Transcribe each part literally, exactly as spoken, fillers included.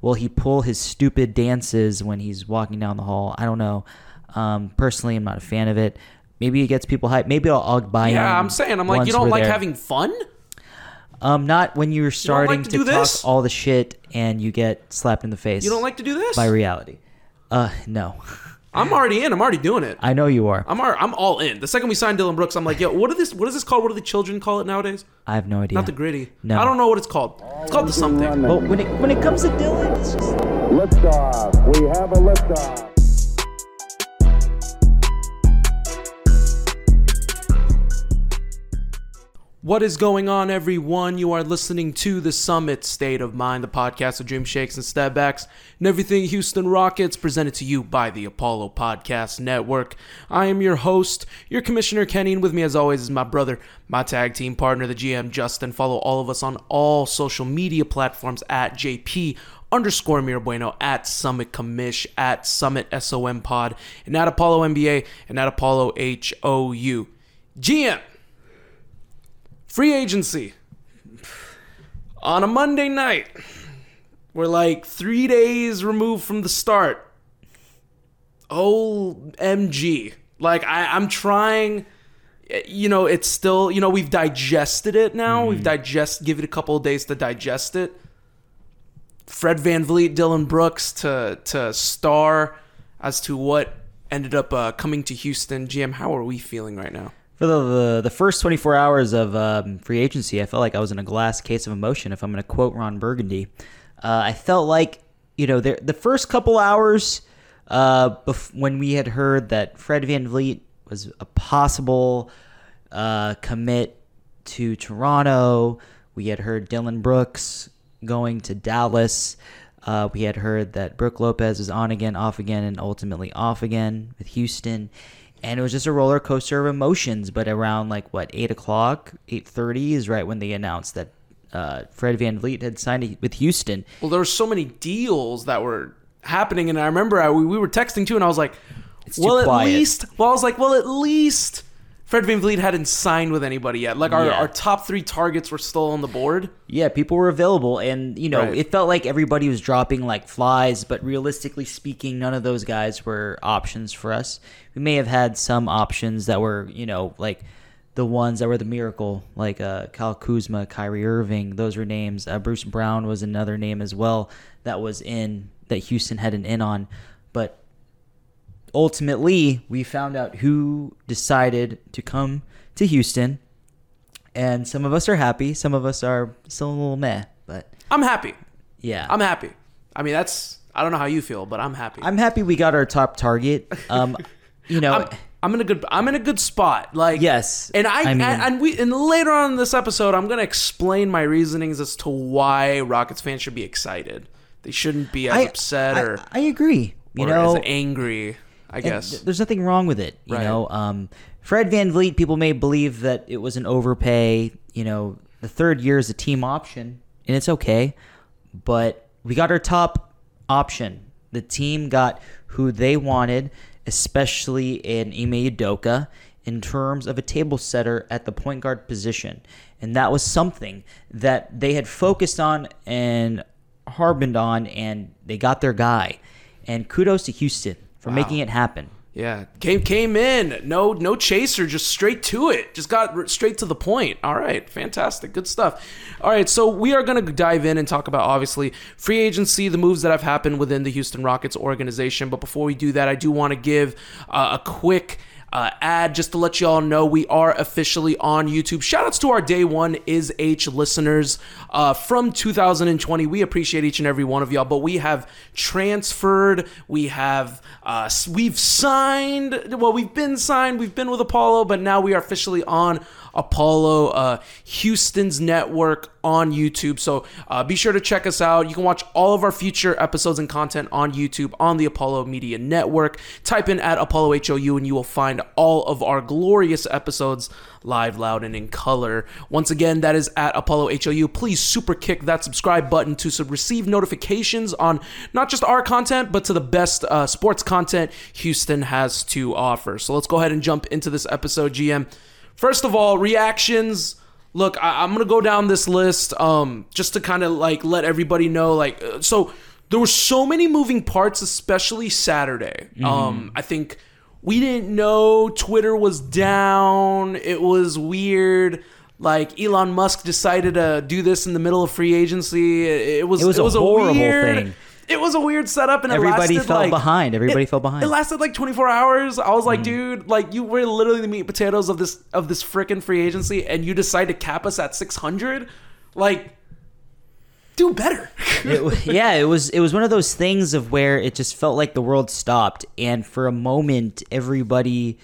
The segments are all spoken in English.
will he pull his stupid dances when he's walking down the hall? I don't know. Um, personally, I'm not a fan of it. Maybe it gets people hyped. Maybe I'll, I'll buy yeah, in. Yeah, I'm saying. I'm like, you don't like there. having fun? Um, not when you're starting like to, to do talk this? all the shit and you get slapped in the face. You don't like to do this? By reality. Uh, no. I'm already in. I'm already doing it. I know you are. I'm already, I'm all in. The second we signed Dylan Brooks, I'm like, yo, what is this? What is this called? What do the children call it nowadays? I have no idea. Not the gritty. No. I don't know what it's called. It's called the something. Well, when it when it comes to Dylan, it's just liftoff. We have a liftoff. What is going on, everyone? You are listening to The Summit State of Mind, the podcast of dream shakes and step backs and everything Houston Rockets, presented to you by the Apollo Podcast Network. I am your host, your Commissioner Kenny, and with me as always is my brother, my tag team partner, the G M Justin. Follow all of us on all social media platforms at J P underscore Mirabueno, at Summit Commish, at Summit S O M Pod, and at Apollo N B A, and at Apollo H O U. G M. Free agency. On a Monday night. We're like three days removed from the start. O M G. Like, I, I'm trying, you know, it's still, you know, we've digested it now. Mm-hmm. We've digest, give it a couple of days to digest it. Fred VanVleet, Dylan Brooks to, to star as to what ended up uh, coming to Houston. G M, how are we feeling right now? For the, the the first twenty-four hours of um, free agency, I felt like I was in a glass case of emotion, if I'm going to quote Ron Burgundy. Uh, I felt like, you know, the, the first couple hours uh, bef- when we had heard that Fred VanVleet was a possible uh, commit to Toronto, we had heard Dylan Brooks going to Dallas, uh, we had heard that Brook Lopez is on again, off again, and ultimately off again with Houston. And it was just a roller coaster of emotions. But around like what eight o'clock, eight thirty is right when they announced that uh, Fred VanVleet had signed with Houston. Well, there were so many deals that were happening, and I remember I, we, we were texting too, and I was like, it's "Well, at quiet. least." Well, I was like, "Well, at least Fred VanVleet hadn't signed with anybody yet. Like our, Yeah. our top three targets were still on the board." Yeah, people were available, and you know, Right. it felt like everybody was dropping like flies. But realistically speaking, none of those guys were options for us. We may have had some options that were, you know, like the ones that were the miracle, like uh, Kyle Kuzma, Kyrie Irving. Those were names. Uh, Bruce Brown was another name as well that was in that Houston had an in on. But ultimately, we found out who decided to come to Houston, and some of us are happy. Some of us are still a little meh. But I'm happy. yeah, I'm happy. I mean, that's I don't know how you feel, but I'm happy. I'm happy we got our top target. Um, you know. I'm, I'm in a good. I'm in a good spot. Like Yes, and I, I mean- and, and we and later on in this episode, I'm gonna explain my reasonings as to why Rockets fans should be excited. They shouldn't be as I, upset I, or I agree. You or know, as angry. I and guess. th- there's nothing wrong with it. You Right. know, um, Fred VanVleet, people may believe that it was an overpay. You know, the third year is a team option, and it's okay. But we got our top option. The team got who they wanted, especially in Ime Udoka, in terms of a table setter at the point guard position. And that was something that they had focused on and harped on, and they got their guy. And kudos to Houston for Wow. making it happen. Yeah, came came in, no no chaser, just straight to it, just got r- straight to the point. All right, fantastic, good stuff. All right, so we are gonna dive in and talk about obviously free agency, the moves that have happened within the Houston Rockets organization. But before we do that, I do want to give uh, a quick Uh, ad just to let you all know we are officially on YouTube. Shoutouts to our day one is H listeners uh, from two thousand twenty. We appreciate each and every one of y'all, but we have transferred, we have uh, we've signed, well, we've been signed, we've been with Apollo, but now we are officially on Apollo, uh, Houston's network on YouTube. So uh, be sure to check us out. You can watch all of our future episodes and content on YouTube on the Apollo Media Network. Type in at Apollo H O U and you will find all of our glorious episodes live, loud, and in color. Once again, that is at Apollo H O U. Please super kick that subscribe button to sub- receive notifications on not just our content, but to the best uh, sports content Houston has to offer. So let's go ahead and jump into this episode, G M. First of all, reactions. Look, I- I'm going to go down this list um, just to kind of like let everybody know. Like, uh, so there were so many moving parts, especially Saturday. Mm-hmm. Um, I think we didn't know Twitter was down. It was weird. Like Elon Musk decided to do this in the middle of free agency. It was it was, it was a horrible a weird, thing. It was a weird setup, and everybody it lasted fell like, behind. Everybody it, fell behind. It lasted like twenty-four hours. I was like, mm. dude, like you were literally the meat and potatoes of this of this freaking free agency, and you decide to cap us at six hundred. Like, do better. it, yeah, it was it was one of those things of where it just felt like the world stopped, and for a moment, everybody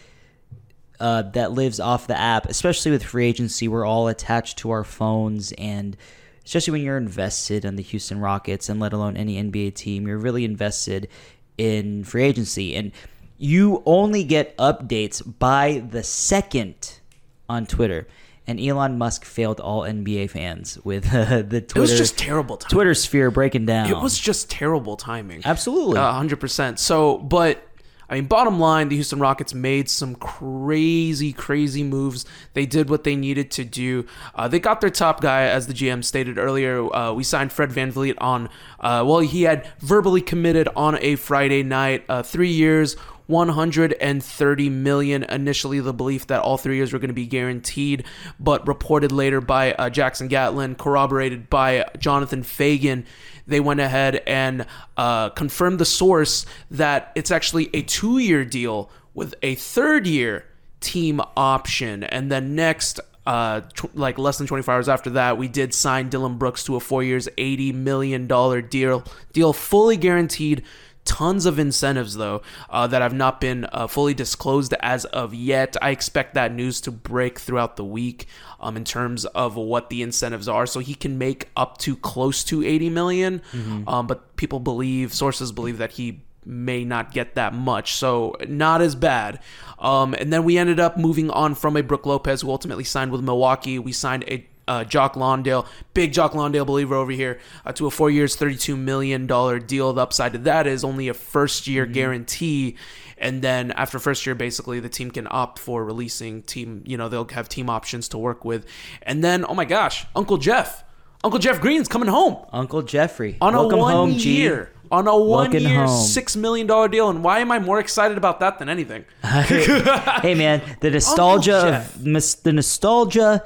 uh, that lives off the app, especially with free agency, we're all attached to our phones, and especially when you're invested in the Houston Rockets, and let alone any N B A team, you're really invested in free agency, and you only get updates by the second on Twitter. And Elon Musk failed all N B A fans with uh, the Twitter. It was just terrible timing. Twitter sphere breaking down. It was just terrible timing. Absolutely. Uh, one hundred percent. So, but, I mean, bottom line, the Houston Rockets made some crazy, crazy moves. They did what they needed to do. Uh, they got their top guy, as the G M stated earlier. Uh, we signed Fred VanVleet on, uh, well, he had verbally committed on a Friday night, uh, three years, one hundred thirty million dollars. Initially, the belief that all three years were going to be guaranteed, but reported later by uh, Jackson Gatlin, corroborated by Jonathan Fagan, they went ahead and uh, confirmed the source that it's actually a two-year deal with a third-year team option. And then next, uh, tw- like less than twenty-four hours after that, we did sign Dylan Brooks to a four years, eighty million dollars deal, deal fully guaranteed. Tons of incentives, though, uh, that have not been uh, fully disclosed as of yet. I expect that news to break throughout the week um, in terms of what the incentives are. So he can make up to close to eighty million dollars, mm-hmm. um, but people believe, sources believe that he may not get that much. So not as bad. Um, and then we ended up moving on from a Brook Lopez who ultimately signed with Milwaukee. We signed a Uh, Jock Lawndale, big Jock Lawndale believer over here, uh, to a four years, thirty-two million dollars deal. The upside to that is only a first year mm-hmm. guarantee. And then after first year, basically the team can opt for releasing team, you know, they'll have team options to work with. And then, oh my gosh, Uncle Jeff, Uncle Jeff Green's coming home. Uncle Jeffrey. On Welcome a one home, year. G. On a one Welcome year, home. six million dollars deal. And why am I more excited about that than anything? Hey man, the nostalgia of mis- the nostalgia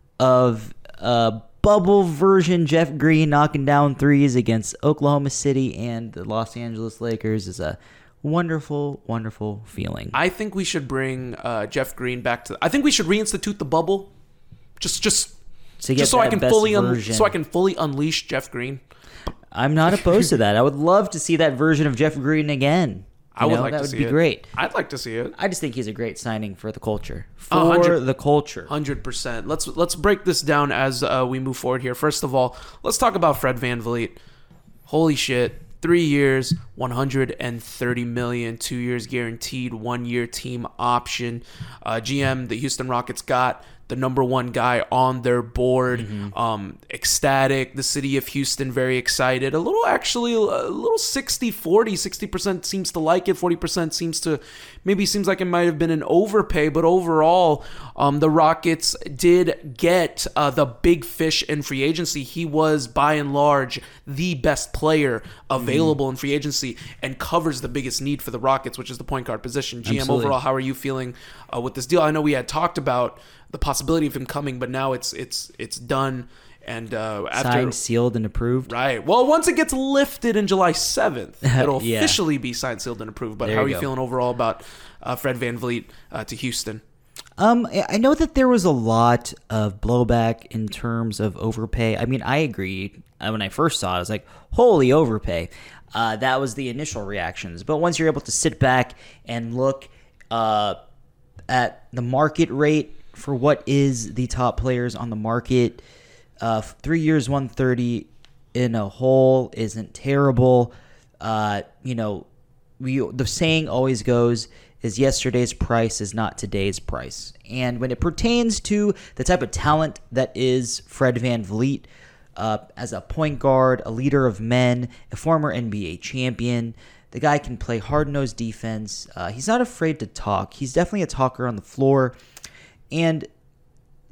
of uh bubble version Jeff Green knocking down threes against Oklahoma City and the Los Angeles Lakers is a wonderful, wonderful feeling. I think we should bring uh, Jeff Green back to. I think we should reinstitute the bubble, just just to get just so I that can best fully un- version. so I can fully unleash Jeff Green. I'm not opposed to that. I would love to see that version of Jeff Green again. You I would know, like that to would see be it. great. I'd like to see it. I just think he's a great signing for the culture. For one hundred the culture. one hundred percent. Let's let's break this down as uh, we move forward here. First of all, let's talk about Fred VanVleet. Holy shit. Three years, one hundred thirty million dollars, two years guaranteed, one year team option. Uh, G M, the Houston Rockets got the number one guy on their board. Mm-hmm. Um, ecstatic. The city of Houston, very excited. A little, actually, a little sixty forty. sixty percent seems to like it. forty percent seems to, maybe seems like it might have been an overpay. But overall, um, the Rockets did get uh, the big fish in free agency. He was, by and large, the best player available mm-hmm. in free agency and covers the biggest need for the Rockets, which is the point guard position. G M, Absolutely. Overall, how are you feeling uh, with this deal? I know we had talked about the possibility of him coming, but now it's it's it's done. And uh, after signed, sealed, and approved. Right. Well, once it gets lifted in July seventh, it'll yeah. officially be signed, sealed, and approved. But there how are you you go. feeling overall about uh, Fred VanVleet uh, to Houston? Um, I know that there was a lot of blowback in terms of overpay. I mean, I agree. When I first saw it, I was like, holy overpay. Uh, that was the initial reactions. But once you're able to sit back and look uh, at the market rate for what is the top players on the market, uh, three years, one thirty in a whole isn't terrible. Uh, you know, we the saying always goes is yesterday's price is not today's price. And when it pertains to the type of talent that is Fred VanVleet, uh, as a point guard, a leader of men, a former N B A champion, the guy can play hard-nosed defense. Uh, he's not afraid to talk. He's definitely a talker on the floor. And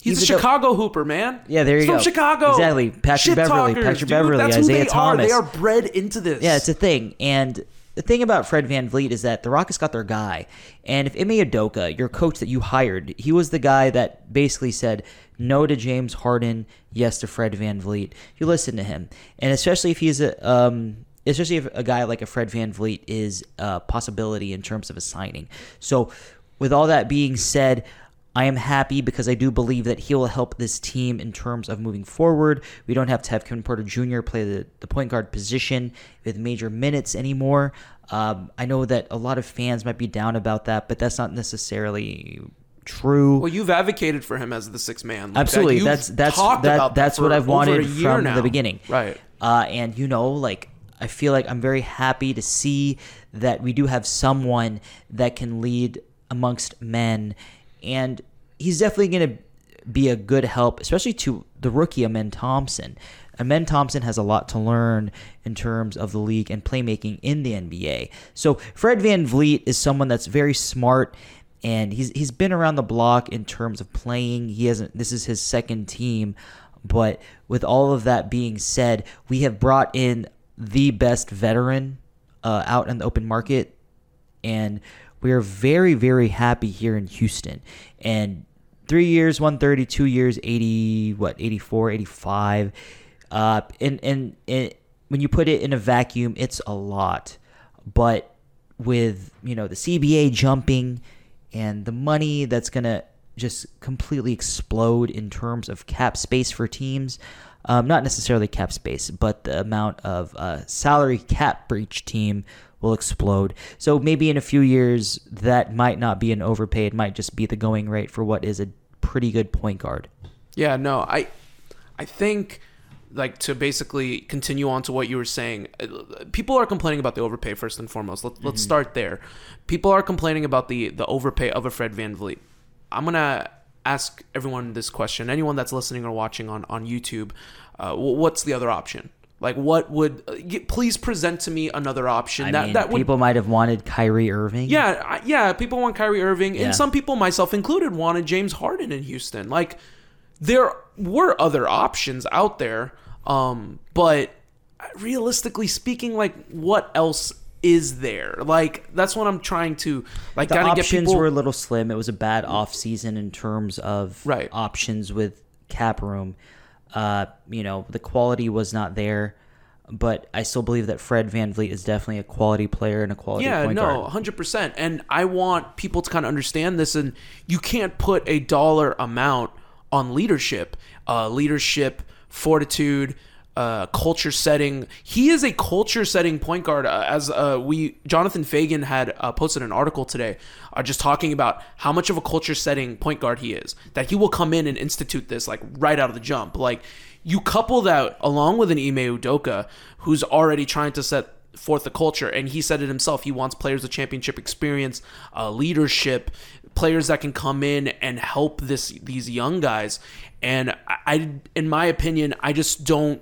He's Even a Chicago hooper, man. Yeah, there you He's go. from Chicago. Exactly. Patrick Shit Beverly, talkers, Patrick dude. Beverly, That's Isaiah who they Thomas. Are. They are bred into this. Yeah, it's a thing. And the thing about Fred VanVleet is that the Rockets got their guy. And if Ime Udoka, your coach that you hired, he was the guy that basically said no to James Harden, yes to Fred VanVleet. You listen to him. And especially if he's a um especially if a guy like a Fred VanVleet is a possibility in terms of a signing. So with all that being said, I am happy because I do believe that he will help this team in terms of moving forward. We don't have to have Kevin Porter Junior play the, the point guard position with major minutes anymore. Um, I know that a lot of fans might be down about that, but that's not necessarily true. Well, you've advocated for him as the sixth man. Like Absolutely, that. that's that's talked that, about that's that what for I've over wanted a year from now. the beginning. Right. Uh, and you know, like I feel like I'm very happy to see that we do have someone that can lead amongst men, and he's definitely going to be a good help, especially to the rookie Amen Thompson. Amen Thompson has a lot to learn in terms of the league and playmaking in the N B A. So Fred VanVleet is someone that's very smart, and he's he's been around the block in terms of playing. He hasn't. This is his second team, but with all of that being said, we have brought in the best veteran uh, out in the open market, and we are very, very happy here in Houston. And three years, one thirty, two years, eighty, what, eighty-four, eighty-five. Uh, and, and, and when you put it in a vacuum, it's a lot. But with, you know, the C B A jumping and the money that's going to just completely explode in terms of cap space for teams, um, not necessarily cap space, but the amount of uh, salary cap for each team will explode. So maybe in a few years, that might not be an overpay. It might just be the going rate for what is a pretty good point guard. Yeah, no, I, I think, like, to basically continue on to what you were saying, people are complaining about the overpay first and foremost. Let, mm-hmm. Let's start there. People are complaining about the the overpay of a Fred VanVleet. I'm gonna ask everyone this question. Anyone that's listening or watching on on YouTube, uh, what's the other option? Like, what would uh, please present to me another option I that mean, that would, people might have wanted Kyrie Irving. Yeah, I- yeah, people want Kyrie Irving, Yeah. and some people, myself included, wanted James Harden in Houston. Like, there were other options out there, um, but realistically speaking, like, what else is there? Like, that's what I'm trying to like. The Gotta options get people. were a little slim. It was a bad off season in terms of Right. options with cap room. Uh, you know, the quality was not there, but I still believe that Fred VanVleet is definitely a quality player and a quality Yeah, point no, guard. one hundred percent. And I want people to kind of understand this, and you can't put a dollar amount on leadership, uh, leadership, fortitude, uh, culture setting. He is a culture setting point guard. Uh, as uh, we, Jonathan Fagan had uh, posted an article today, uh, just talking about how much of a culture setting point guard he is. That he will come in and institute this like right out of the jump. Like, you couple that along with an Ime Udoka, who's already trying to set forth the culture, and he said it himself. He wants players with championship experience, uh, leadership, players that can come in and help this these young guys. And I, I, in my opinion, I just don't.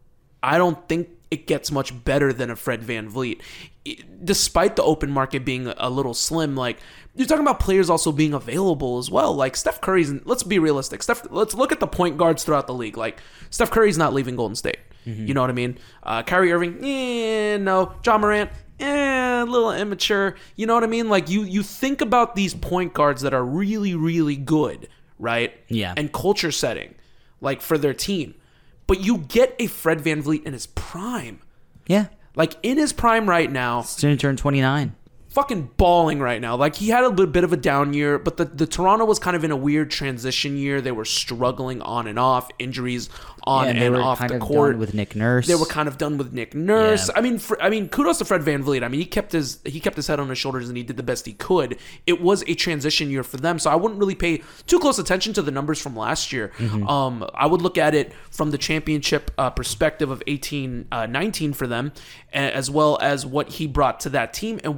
I don't think it gets much better than a Fred VanVleet. Despite the open market being a little slim, like, you're talking about players also being available as well. Like, Steph Curry's, let's be realistic. Steph, let's look at the point guards throughout the league. Like, Steph Curry's not leaving Golden State. Mm-hmm. You know what I mean? Uh, Kyrie Irving, eh, no. John Morant, eh, a little immature. You know what I mean? Like, you, you think about these point guards that are really, really good, right? Yeah. And culture setting, like, for their team. But you get a Fred VanVleet in his prime. Yeah. Like, in his prime right now. He's going to turn twenty-nine. Fucking balling right now. Like, he had a little bit of a down year, but the, the Toronto was kind of in a weird transition year. They were struggling on and off, injuries on Yeah, and, they and were off kind the of court done with Nick Nurse. They were kind of done with Nick Nurse. Yeah. I mean, for, I mean, kudos to Fred VanVleet. I mean, he kept his he kept his head on his shoulders and he did the best he could. It was a transition year for them, so I wouldn't really pay too close attention to the numbers from last year. Mm-hmm. Um, I would look at it from the championship uh, perspective of eighteen nineteen for them, as well as what he brought to that team and what he's going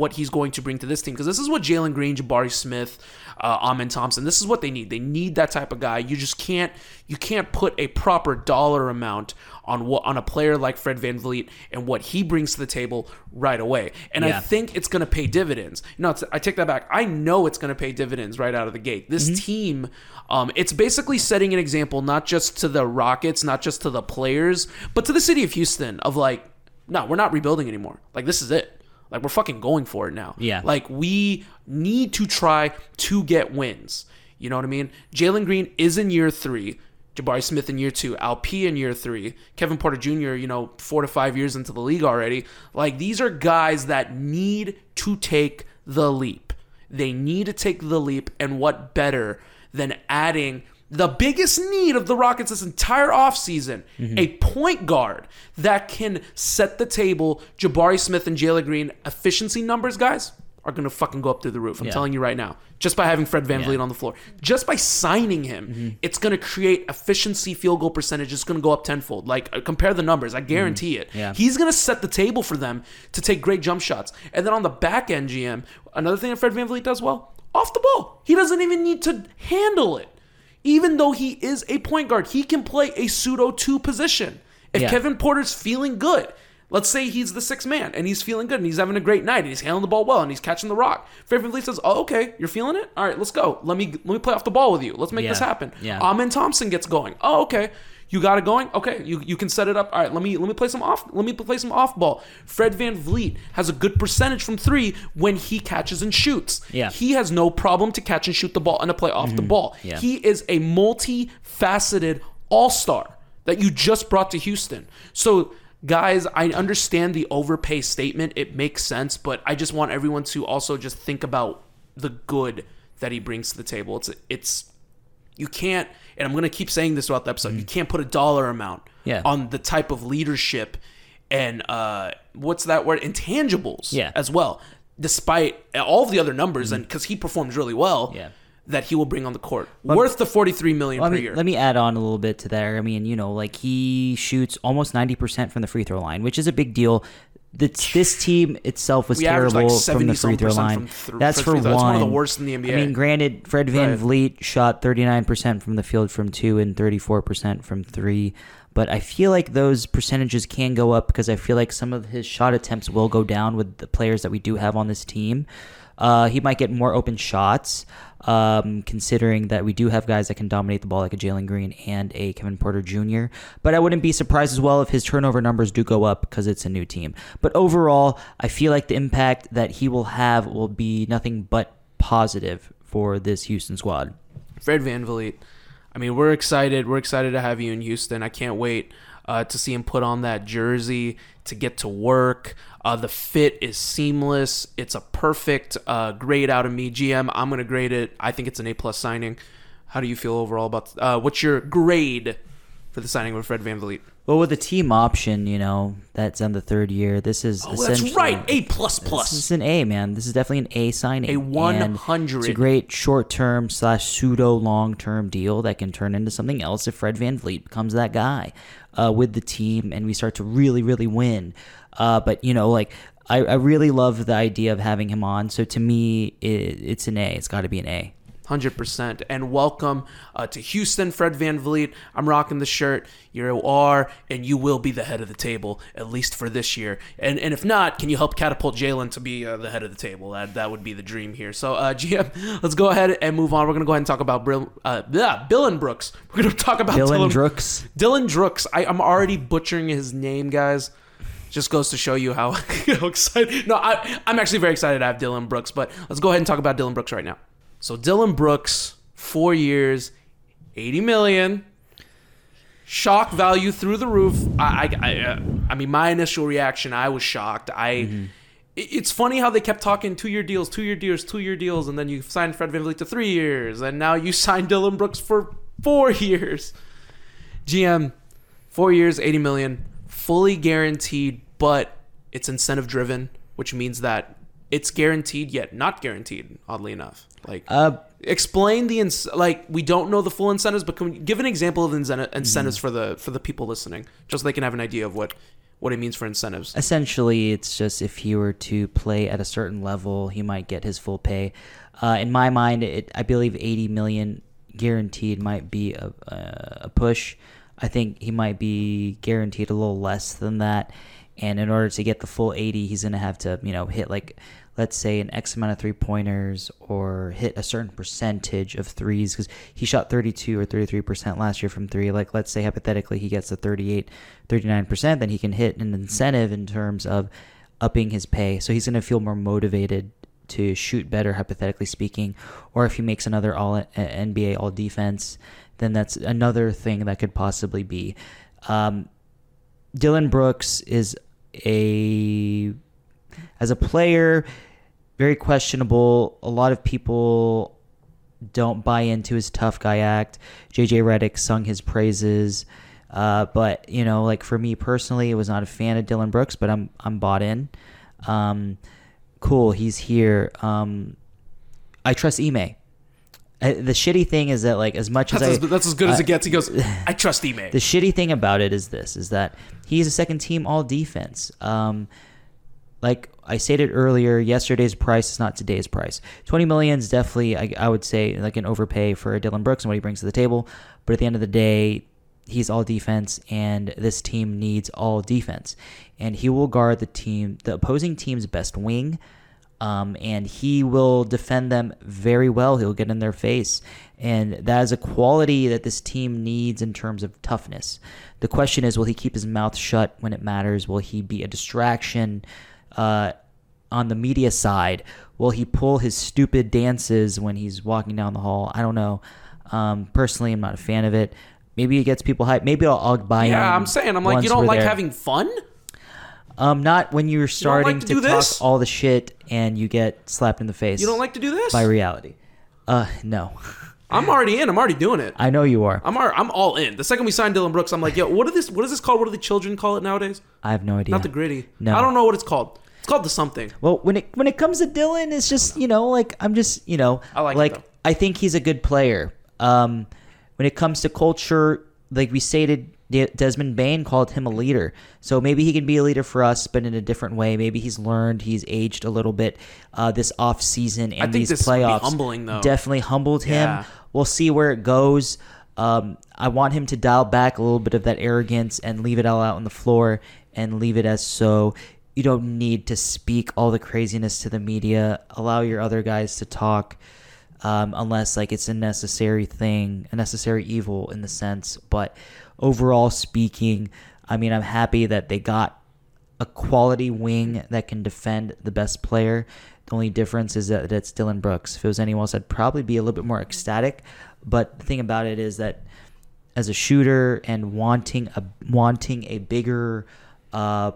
going to bring to this team, because this is what Jalen Green, Jabari Smith, uh, Amen Thompson, this is what they need. They need that type of guy. You just can't you can't put a proper dollar amount on what on a player like Fred VanVleet and what he brings to the table right away. And Yeah. I think it's going to pay dividends. No, it's, I take that back. I know it's going to pay dividends right out of the gate. This Mm-hmm. team, um, it's basically setting an example, not just to the Rockets, not just to the players, but to the city of Houston of like, no, we're not rebuilding anymore. Like, this is it. Like, we're fucking going for it now. Yeah. Like, we need to try to get wins. You know what I mean? Jalen Green is in year three. Jabari Smith in year two. Al P in year three. Kevin Porter Junior, you know, four to five years into the league already. Like, these are guys that need to take the leap. They need to take the leap, and what better than adding the biggest need of the Rockets this entire offseason, mm-hmm. a point guard that can set the table. Jabari Smith and Jalen Green efficiency numbers, guys, are going to fucking go up through the roof. I'm yeah. telling you right now. Just by having Fred VanVleet yeah. on the floor. Just by signing him, mm-hmm. it's going to create efficiency field goal percentage. It's going to go up tenfold. Like, uh, compare the numbers. I guarantee mm-hmm. it. Yeah. He's going to set the table for them to take great jump shots. And then on the back end, G M, another thing that Fred VanVleet does well, off the ball. He doesn't even need to handle it. Even though he is a point guard, he can play a pseudo two position. If yeah. Kevin Porter's feeling good, let's say he's the sixth man and he's feeling good and he's having a great night and he's handling the ball well and he's catching the rock. Fred VanVleet says, "Oh, okay, you're feeling it? All right, let's go. Let me let me play off the ball with you. Let's make yeah. this happen." Yeah. Amen Thompson gets going. "Oh, okay. You got it going? Okay, you, you can set it up. All right, let me let me play some off let me play some off ball." Fred VanVleet has a good percentage from three when he catches and shoots. Yeah. He has no problem to catch and shoot the ball and to play off mm-hmm. the ball. Yeah. He is a multifaceted all-star that you just brought to Houston. So, guys, I understand the overpay statement. It makes sense, but I just want everyone to also just think about the good that he brings to the table. It's it's you can't, and I'm going to keep saying this throughout the episode, mm. you can't put a dollar amount yeah. on the type of leadership and uh, what's that word? Intangibles yeah. as well, despite all of the other numbers, mm. and because he performs really well, yeah. that he will bring on the court. Let Worth me, the forty-three million dollars let per me, year. Let me add on a little bit to that. I mean, you know, like he shoots almost ninety percent from the free throw line, which is a big deal. This, this team itself was We average terrible like from the free throw line. From th- That's for one. one. It's one of the worst in the N B A. I mean, granted, Fred VanVleet shot thirty-nine percent from the field from two and thirty-four percent from three. But I feel like those percentages can go up because I feel like some of his shot attempts will go down with the players that we do have on this team. Uh, he might get more open shots, um, considering that we do have guys that can dominate the ball like a Jalen Green and a Kevin Porter Junior But I wouldn't be surprised as well if his turnover numbers do go up because it's a new team. But overall, I feel like the impact that he will have will be nothing but positive for this Houston squad. Fred VanVleet, I mean, we're excited. We're excited to have you in Houston. I can't wait uh, to see him put on that jersey, to get to work. Uh, the fit is seamless. It's a perfect uh, grade out of me. G M, I'm going to grade it. I think it's an A-plus signing. How do you feel overall about uh, what's your grade for the signing of Fred VanVleet? Well, with the team option, you know, that's on the third year. This is Oh, that's right. A plus plus. This is an A, man. This is definitely an A signing. A one hundred. And it's a great short-term slash pseudo long-term deal that can turn into something else if Fred VanVleet becomes that guy uh, with the team and we start to really, really win. Uh, but, you know, like, I, I really love the idea of having him on. So to me, it, it's an A. It's got to be an A. one hundred percent. And welcome uh, to Houston, Fred VanVleet. I'm rocking the shirt. You are, and you will be the head of the table, at least for this year. And and if not, can you help catapult Jalen to be uh, the head of the table? That that would be the dream here. So, uh, G M, let's go ahead and move on. We're going to go ahead and talk about Brill, uh, yeah, Dillon Brooks. We're going to talk about Dillon Dillon Brooks. Dillon Brooks. I, I'm already butchering his name, guys. Just goes to show you how, how excited. No, I, I'm actually very excited to have Dillon Brooks, but let's go ahead and talk about Dillon Brooks right now. So Dillon Brooks, four years, eighty million, shock value through the roof. I, I, I, uh, I mean, my initial reaction, I was shocked. I, mm-hmm. it, it's funny how they kept talking two-year deals, two-year deals, two-year deals, and then you signed Fred VanVleet to three years, and now you signed Dillon Brooks for four years. G M, four years, eighty million, fully guaranteed, but it's incentive-driven, which means that it's guaranteed yet not guaranteed, oddly enough. Like, uh, explain the ins- like we don't know the full incentives, but can we give an example of the incentives mm-hmm. for the for the people listening, just so they can have an idea of what what it means for incentives. Essentially, it's just if he were to play at a certain level, he might get his full pay. Uh, in my mind, it, I believe eighty million guaranteed might be a, a push. I think he might be guaranteed a little less than that. And in order to get the full eighty, he's going to have to, you know, hit like, let's say an X amount of three pointers or hit a certain percentage of threes, because he shot thirty-two or thirty-three percent last year from three. Like, let's say hypothetically he gets to thirty-eight, thirty-nine percent, then he can hit an incentive in terms of upping his pay. So he's going to feel more motivated to shoot better, hypothetically speaking. Or if he makes another all N B A all defense, then that's another thing that could possibly be. Um, Dillon Brooks is a, as a player, very questionable. A lot of people don't buy into his tough guy act. J J Redick sung his praises. Uh, but, you know, like for me personally, I was not a fan of Dillon Brooks, but I'm I'm bought in. Um, cool, he's here. Um, I trust Ime. Uh, the shitty thing is that, like, as much That's, as as I, that's as good as uh, it gets. He goes, I trust Ime. The shitty thing about it is this, is that he's a second team all defense. Um, like I stated earlier, yesterday's price is not today's price. twenty million is definitely, I, I would say, like an overpay for Dillon Brooks and what he brings to the table. But at the end of the day, he's all defense, and this team needs all defense. And he will guard the team, the opposing team's best wing. Um, and he will defend them very well. He'll get in their face. And that is a quality that this team needs in terms of toughness. The question is, will he keep his mouth shut when it matters? Will he be a distraction uh, on the media side? Will he pull his stupid dances when he's walking down the hall? I don't know. Um, personally, I'm not a fan of it. Maybe it gets people hyped. Maybe I'll, I'll buy in. Yeah, I'm saying, I'm like, you don't like there. having fun? Um, not when you're starting like to to, do talk this? all the shit and you get slapped in the face. You don't like to do this? By reality. Uh, no. I'm already in. I'm already doing it. I know you are. I'm ar- I'm all in. The second we signed Dillon Brooks, I'm like, yo, what are this? What is this called? What do the children call it nowadays? I have no idea. Not the gritty. No. I don't know what it's called. It's called the something. Well, when it when it comes to Dillon, it's just, you know, like, I'm just, you know, I like it, like though. I think he's a good player. Um, when it comes to culture, like we stated, De- Desmond Bain called him a leader. So maybe he can be a leader for us, but in a different way. Maybe he's learned, he's aged a little bit uh, this off season, and I think these this would be playoffs humbling, though. definitely humbled him. Yeah. We'll see where it goes. Um, I want him to dial back a little bit of that arrogance and leave it all out on the floor and leave it as so. You don't need to speak all the craziness to the media. Allow your other guys to talk. Um, unless like it's a necessary thing, a necessary evil in the sense. But overall speaking, I mean, I'm happy that they got a quality wing that can defend the best player. The only difference is that it's Dillon Brooks. If it was anyone else, I'd probably be a little bit more ecstatic. But the thing about it is that as a shooter and wanting a wanting a bigger, uh,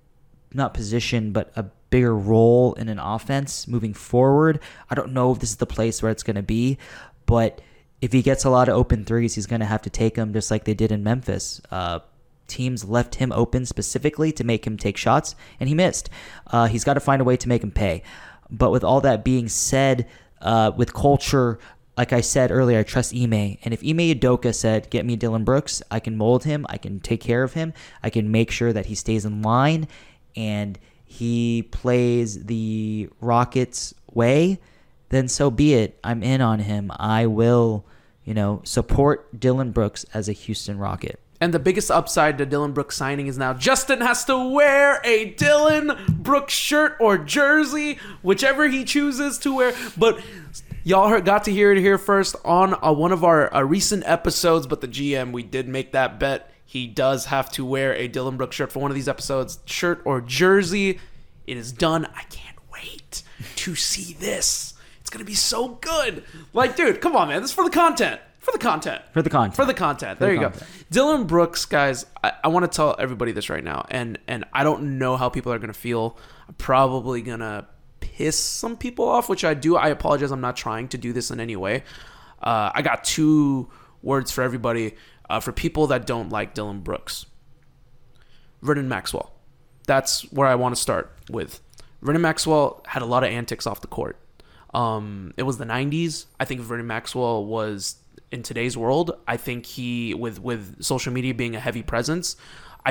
not position, but a bigger role in an offense moving forward, I don't know if this is the place where it's going to be, but if he gets a lot of open threes, he's going to have to take them just like they did in Memphis. Uh, teams left him open specifically to make him take shots, and he missed. Uh, he's got to find a way to make him pay. But with all that being said, uh, with culture, like I said earlier, I trust Ime. And if Ime Udoka said, get me Dillon Brooks, I can mold him, I can take care of him, I can make sure that he stays in line, and he plays the Rockets way, then so be it. I'm in on him. I will, you know, support Dillon Brooks as a Houston Rocket. And the biggest upside to Dillon Brooks signing is now Justin has to wear a Dillon Brooks shirt or jersey, whichever he chooses to wear. But y'all heard, got to hear it here first on uh, one of our uh, recent episodes. But the G M, we did make that bet. He does have to wear a Dillon Brooks shirt for one of these episodes. Shirt or jersey. It is done. I can't wait to see this. It's going to be so good. Like, dude, come on, man. This is for the content. For the content. For the content. For the content. For there the you content. go. Dillon Brooks, guys, I, I want to tell everybody this right now. And, and I don't know how people are going to feel. I'm probably going to piss some people off, which I do. I apologize. I'm not trying to do this in any way. Uh, I got two words for everybody. Uh, for people that don't like Dillon Brooks. Vernon Maxwell. That's where I want to start with. Vernon Maxwell had a lot of antics off the court. Um, it was the nineties. I think Vernon Maxwell was, in today's world, I think he, with, with social media being a heavy presence, I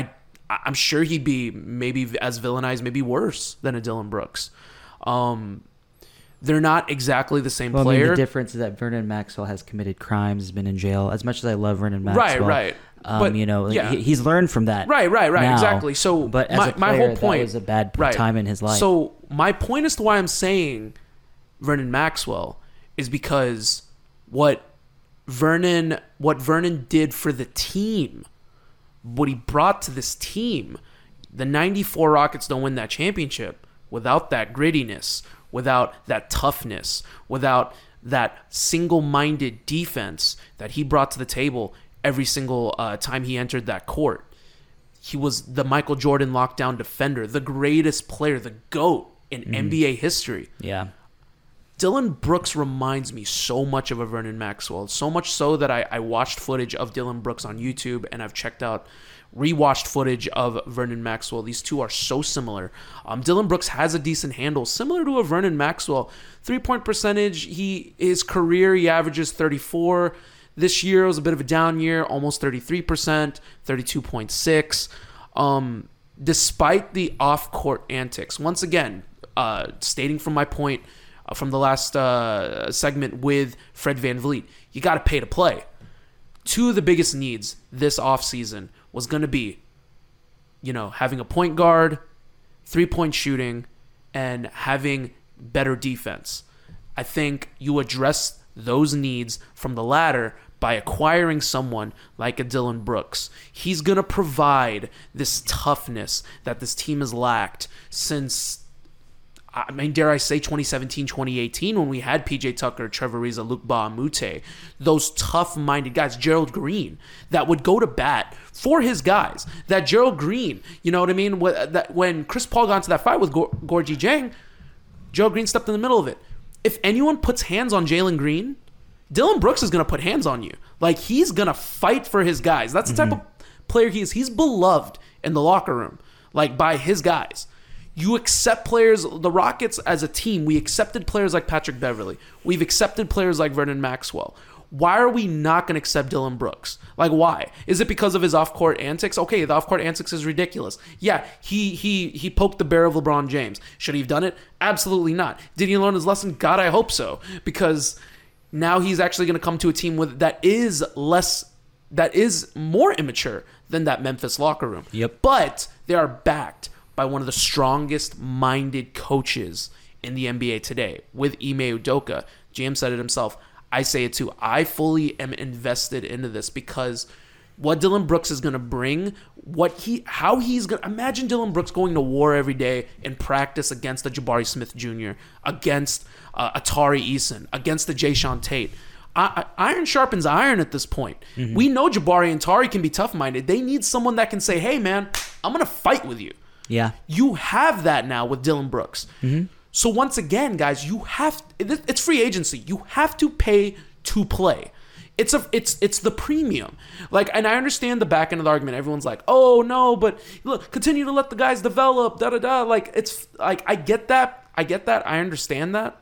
I- I'm sure he'd be maybe as villainized, maybe worse than a Dylan Brooks. Um, they're not exactly the same Well, player. I mean, the difference is that Vernon Maxwell has committed crimes, has been in jail. As much as I love Vernon Maxwell, Right, right. Um, But, you know, yeah. he, he's learned from that. Right, right, right. now. Exactly. So, but as my, a player, my whole point that was a bad right. time in his life. So, my point as to why I'm saying Vernon Maxwell is because what Vernon, what Vernon did for the team, what he brought to this team, the ninety-four Rockets don't win that championship without that grittiness, without that toughness, without that single-minded defense that he brought to the table every single uh, time he entered that court. He was the Michael Jordan lockdown defender, the greatest player, the GOAT in mm. N B A history. Yeah. Dylan Brooks reminds me so much of a Vernon Maxwell, so much so that I, I watched footage of Dylan Brooks on YouTube, and I've checked out, rewatched footage of Vernon Maxwell. These two are so similar. Um, Dylan Brooks has a decent handle, similar to a Vernon Maxwell. Three-point percentage, he his career, he averages thirty-four. This year was a bit of a down year, almost thirty-three percent, thirty-two point six. Um, despite the off-court antics, once again, uh, stating from my point, Uh, from the last uh, segment with Fred VanVleet, you got to pay to play. Two of the biggest needs this offseason was going to be, you know, having a point guard, three-point shooting, and having better defense. I think you address those needs from the latter by acquiring someone like a Dylan Brooks. He's going to provide this toughness that this team has lacked since, I mean, dare I say twenty seventeen, twenty eighteen, when we had P J Tucker, Trevor Ariza, Luke Bahamute, those tough-minded guys, Gerald Green, that would go to bat for his guys. That Gerald Green, you know what I mean? That when Chris Paul got into that fight with Gorgie Jang, Gerald Green stepped in the middle of it. If anyone puts hands on Jalen Green, Dylan Brooks is going to put hands on you. Like, he's going to fight for his guys. That's the mm-hmm. type of player he is. He's beloved in the locker room, like, by his guys. You accept players, the Rockets as a team, we accepted players like Patrick Beverley. We've accepted players like Vernon Maxwell. Why are we not going to accept Dylan Brooks? Like, why? Is it because of his off-court antics? Okay, the off-court antics is ridiculous. Yeah, he he he poked the bear of LeBron James. Should he have done it? Absolutely not. Did he learn his lesson? God, I hope so. Because now he's actually going to come to a team with that is less, that is more immature than that Memphis locker room. Yep. But they are backed by one of the strongest-minded coaches in the N B A today, with Ime Udoka. G M said it himself. I say it too. I fully am invested into this because what Dylan Brooks is going to bring, what he, how he's going to, imagine Dylan Brooks going to war every day in practice against the Jabari Smith Junior, against uh, Atari Eason, against the Jay Sean Tate. I, I, iron sharpens iron at this point. Mm-hmm. We know Jabari and Tari can be tough-minded. They need someone that can say, hey, man, I'm going to fight with you. Yeah. You have that now with Dylan Brooks. Mm-hmm. So once again, guys, you have it's free agency. You have to pay to play. It's a it's it's the premium. Like, and I understand the back end of the argument. Everyone's like, "Oh, no, but look, continue to let the guys develop, da da da." Like, it's like I get that. I get that. I understand that.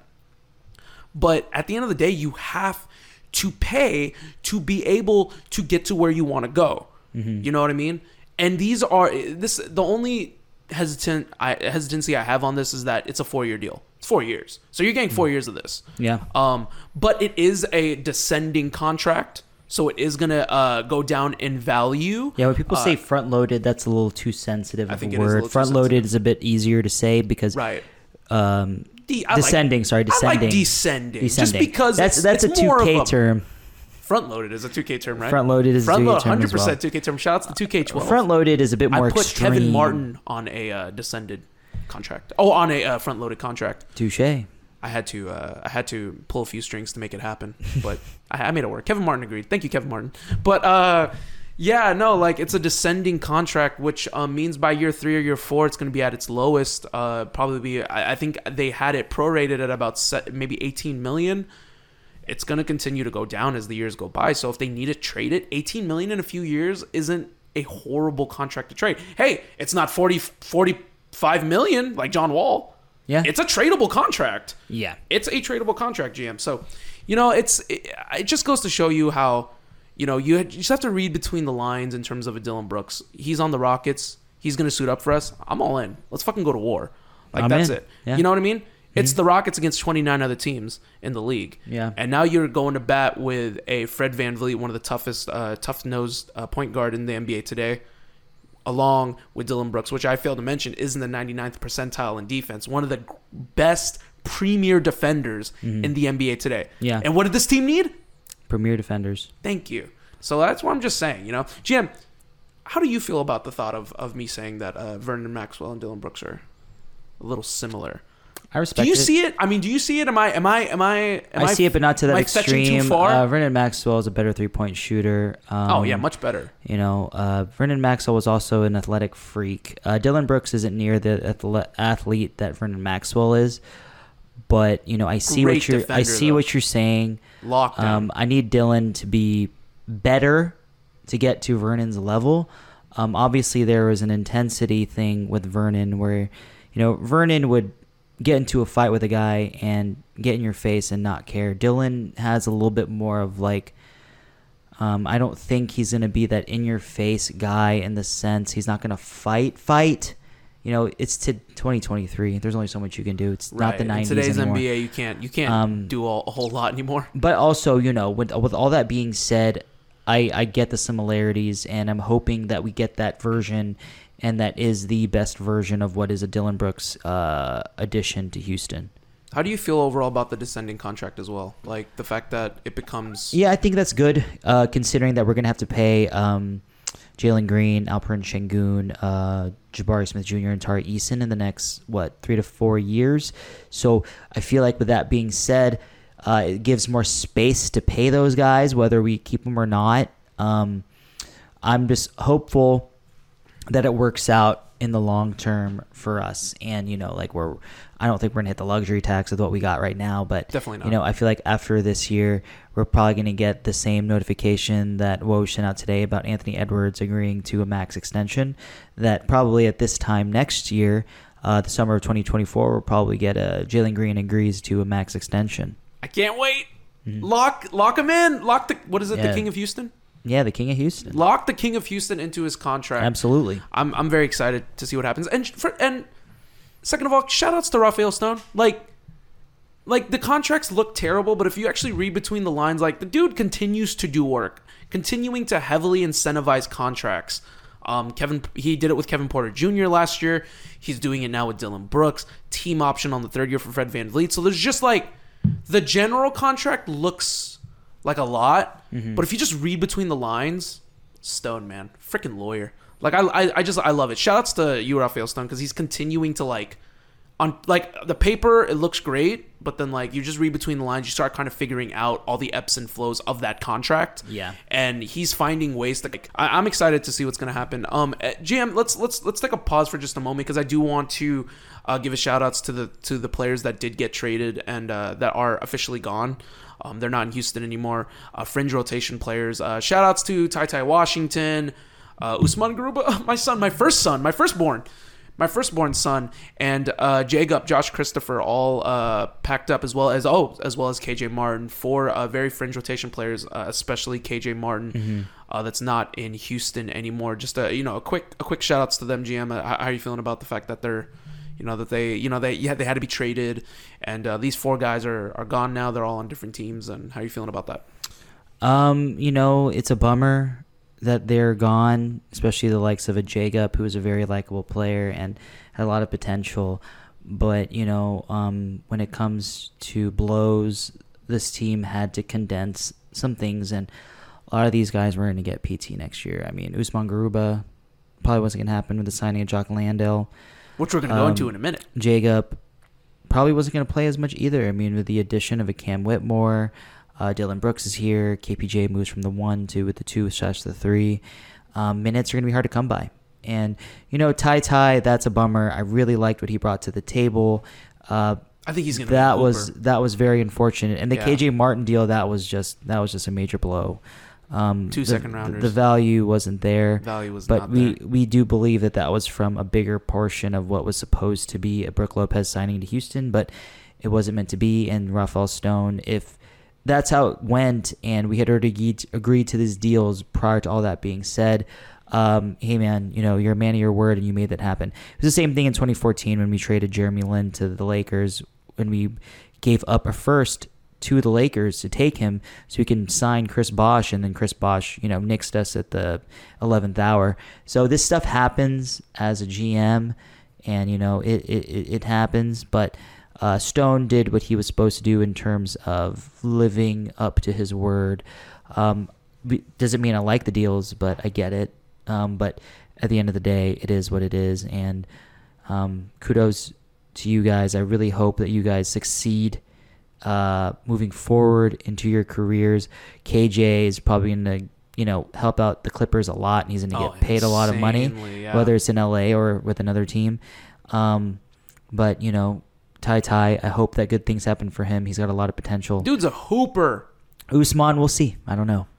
But at the end of the day, you have to pay to be able to get to where you want to go. Mm-hmm. You know what I mean? And these are this the only hesitant I, hesitancy I have on this is that it's a four-year deal. It's four years. So you're getting four years of this. Yeah. Um, but it is a descending contract, so it is going to uh, go down in value. Yeah, when people uh, say front-loaded, that's a little too sensitive of I think a it is a word. little too Front-loaded sensitive. is a bit easier to say because Right. um, De- I descending, like, sorry, descending. I like descending. Descending. Just because that's it's, that's it's a two more K of a, term. Front-loaded is a two K term, right? Front-loaded is a two K Front-load, term as well. one hundred percent two K term. Shout out to the two K twelve. Front-loaded is a bit more I put extreme. Kevin Martin on a uh, descended contract. Oh, on a uh, front-loaded contract. Touche. I had to uh, I had to pull a few strings to make it happen, but I, I made it work. Kevin Martin agreed. Thank you, Kevin Martin. But uh, yeah, no, like it's a descending contract, which um, means by year three or year four, it's going to be at its lowest. Uh, probably be. I, I think they had it prorated at about set, maybe eighteen million. It's going to continue to go down as the years go by. So if they need to trade it, eighteen million in a few years isn't a horrible contract to trade. Hey, it's not forty, forty-five million like John Wall. Yeah. It's a tradable contract. Yeah. It's a tradable contract, G M. So, you know, it's it, it just goes to show you how, you know, you, you just have to read between the lines in terms of a Dylan Brooks. He's on the Rockets. he's going to suit up for us, I'm all in. Let's fucking go to war. Like, I'm that's in. it. Yeah. You know what I mean? It's the Rockets against twenty-nine other teams in the league. Yeah. And now you're going to bat with a Fred VanVleet, one of the toughest, uh, tough-nosed uh, point guard in the N B A today, along with Dylan Brooks, which I failed to mention is in the ninety-ninth percentile in defense. One of the best premier defenders Mm-hmm. in the N B A today. Yeah. And what did this team need? Premier defenders. Thank you. So that's what I'm just saying, you know. G M, how do you feel about the thought of, of me saying that uh, Vernon Maxwell and Dylan Brooks are a little similar? I respect Do you it. see it? I mean, do you see it? Am I? Am I? Am I? Am I see it, but not to that am I fetching extreme. Too far? Uh, Vernon Maxwell is a better three-point shooter. Um, oh yeah, much better. You know, uh, Vernon Maxwell was also an athletic freak. Uh, Dylan Brooks isn't near the athle- athlete that Vernon Maxwell is, but you know, I see Great what you're. I defender, see though. what you're saying. Lockdown. Um, I need Dylan to be better to get to Vernon's level. Um, obviously, there was an intensity thing with Vernon where, you know, Vernon would get into a fight with a guy and get in your face and not care. Dylan has a little bit more of like, um, I don't think he's going to be that in-your-face guy in the sense he's not going to fight, fight. You know, it's to twenty twenty-three. There's only so much you can do. It's not the in nineties today's anymore. N B A, you can't. You can't Um, do all, a whole lot anymore. But also, you know, with with all that being said, I, I get the similarities, and I'm hoping that we get that version, and that is the best version of what is a Dylan Brooks uh, addition to Houston. How do you feel overall about the descending contract as well? Like the fact that it becomes. Yeah, I think that's good, uh, considering that we're going to have to pay um, Jalen Green, Alperen Şengün, uh, Jabari Smith Junior, and Tari Eason in the next, what, three to four years. So I feel like with that being said, uh, it gives more space to pay those guys, whether we keep them or not. Um, I'm just hopeful that it works out in the long term for us. And, you know, like we're, I don't think we're going to hit the luxury tax with what we got right now, but Definitely not. you know, I feel like after this year, we're probably going to get the same notification that Woj sent out today about Anthony Edwards agreeing to a max extension, that probably at this time next year, uh, the summer of twenty twenty-four, we'll probably get a Jalen Green agrees to a max extension. I can't wait. Lock, lock him in. Lock the. What is it? Yeah. The King of Houston. Yeah, the King of Houston. Lock the King of Houston into his contract. Absolutely. I'm I'm very excited to see what happens. And for, and second of all, shout outs to Rafael Stone. Like like the contracts look terrible, but if you actually read between the lines, like the dude continues to do work, continuing to heavily incentivize contracts. Um, Kevin he did it with Kevin Porter Junior last year. He's doing it now with Dylan Brooks. Team option on the third year for Fred VanVleet. So there's just like the general contract looks like a lot, Mm-hmm. but if you just read between the lines, Stone, man, freaking lawyer. Like I, I, I just I love it. Shout outs to you, Rafael Stone, because he's continuing to like, on like the paper it looks great, but then like you just read between the lines, you start kind of figuring out all the ebbs and flows of that contract. Yeah. and he's finding ways to. Like, I, I'm excited to see what's gonna happen. Um, uh, G M, let's let's let's take a pause for just a moment because I do want to uh, give a shout outs to the to the players that did get traded and uh, that are officially gone. Um, they're not in Houston anymore. Uh, fringe rotation players. Uh, shout outs to Ty Ty Washington, uh, Usman Garuba, my son, my first son, my firstborn, my firstborn son, and uh, Jacob, Josh Christopher, all uh, packed up as well as oh, as well as K J Martin. Four uh, very fringe rotation players, uh, especially K J Martin, Mm-hmm. uh, that's not in Houston anymore. Just a you know a quick a quick shout outs to them, G M. Uh, how, how are you feeling about the fact that they're You know that they, you know they, yeah, they had to be traded, and uh, these four guys are, are gone now. They're all on different teams. And how are you feeling about that? Um, you know, it's a bummer that they're gone, especially the likes of a Jacob, who was a very likable player and had a lot of potential. But, you know, um, when it comes to blows, this team had to condense some things, and a lot of these guys were going to get P T next year. I mean, Usman Garuba probably wasn't going to happen with the signing of Jock Landale. Which we're going to go Um, into in a minute. Jacob probably wasn't going to play as much either. I mean, with the addition of a Cam Whitmore, uh, Dylan Brooks is here. K P J moves from the one to with the two slash the three. Um, minutes are going to be hard to come by. And, you know, Ty Ty, that's a bummer. I really liked what he brought to the table. Uh, I think he's going to be that a was hooper. that was very unfortunate. And the Yeah. K J Martin deal, that was just that was just a major blow. Um, Two the, second rounders. The value wasn't there. Value was But not we, there. we do believe that that was from a bigger portion of what was supposed to be a Brook Lopez signing to Houston, but it wasn't meant to be. And Rafael Stone, if that's how it went, and we had already agreed, agreed to these deals prior to all that being said, Um, hey man, you know, you're a man of your word and you made that happen. It was the same thing in twenty fourteen when we traded Jeremy Lin to the Lakers, when we gave up a first to the Lakers to take him so we can sign Chris Bosh, and then Chris Bosh, you know, nixed us at the eleventh hour. So this stuff happens as a G M, and you know, it it, it happens, but uh, Stone did what he was supposed to do in terms of living up to his word. Um, doesn't mean I like the deals, but I get it. Um, but at the end of the day, it is what it is, and um, kudos to you guys. I really hope that you guys succeed uh, moving forward into your careers. K J is probably going to, you know, help out the Clippers a lot, and he's going to Oh, get paid a lot of money, insanely, yeah. whether it's in L A or with another team. Um, but, you know, Ty Ty, I hope that good things happen for him. He's got a lot of potential. Dude's a hooper. Usman, we'll see. I don't know.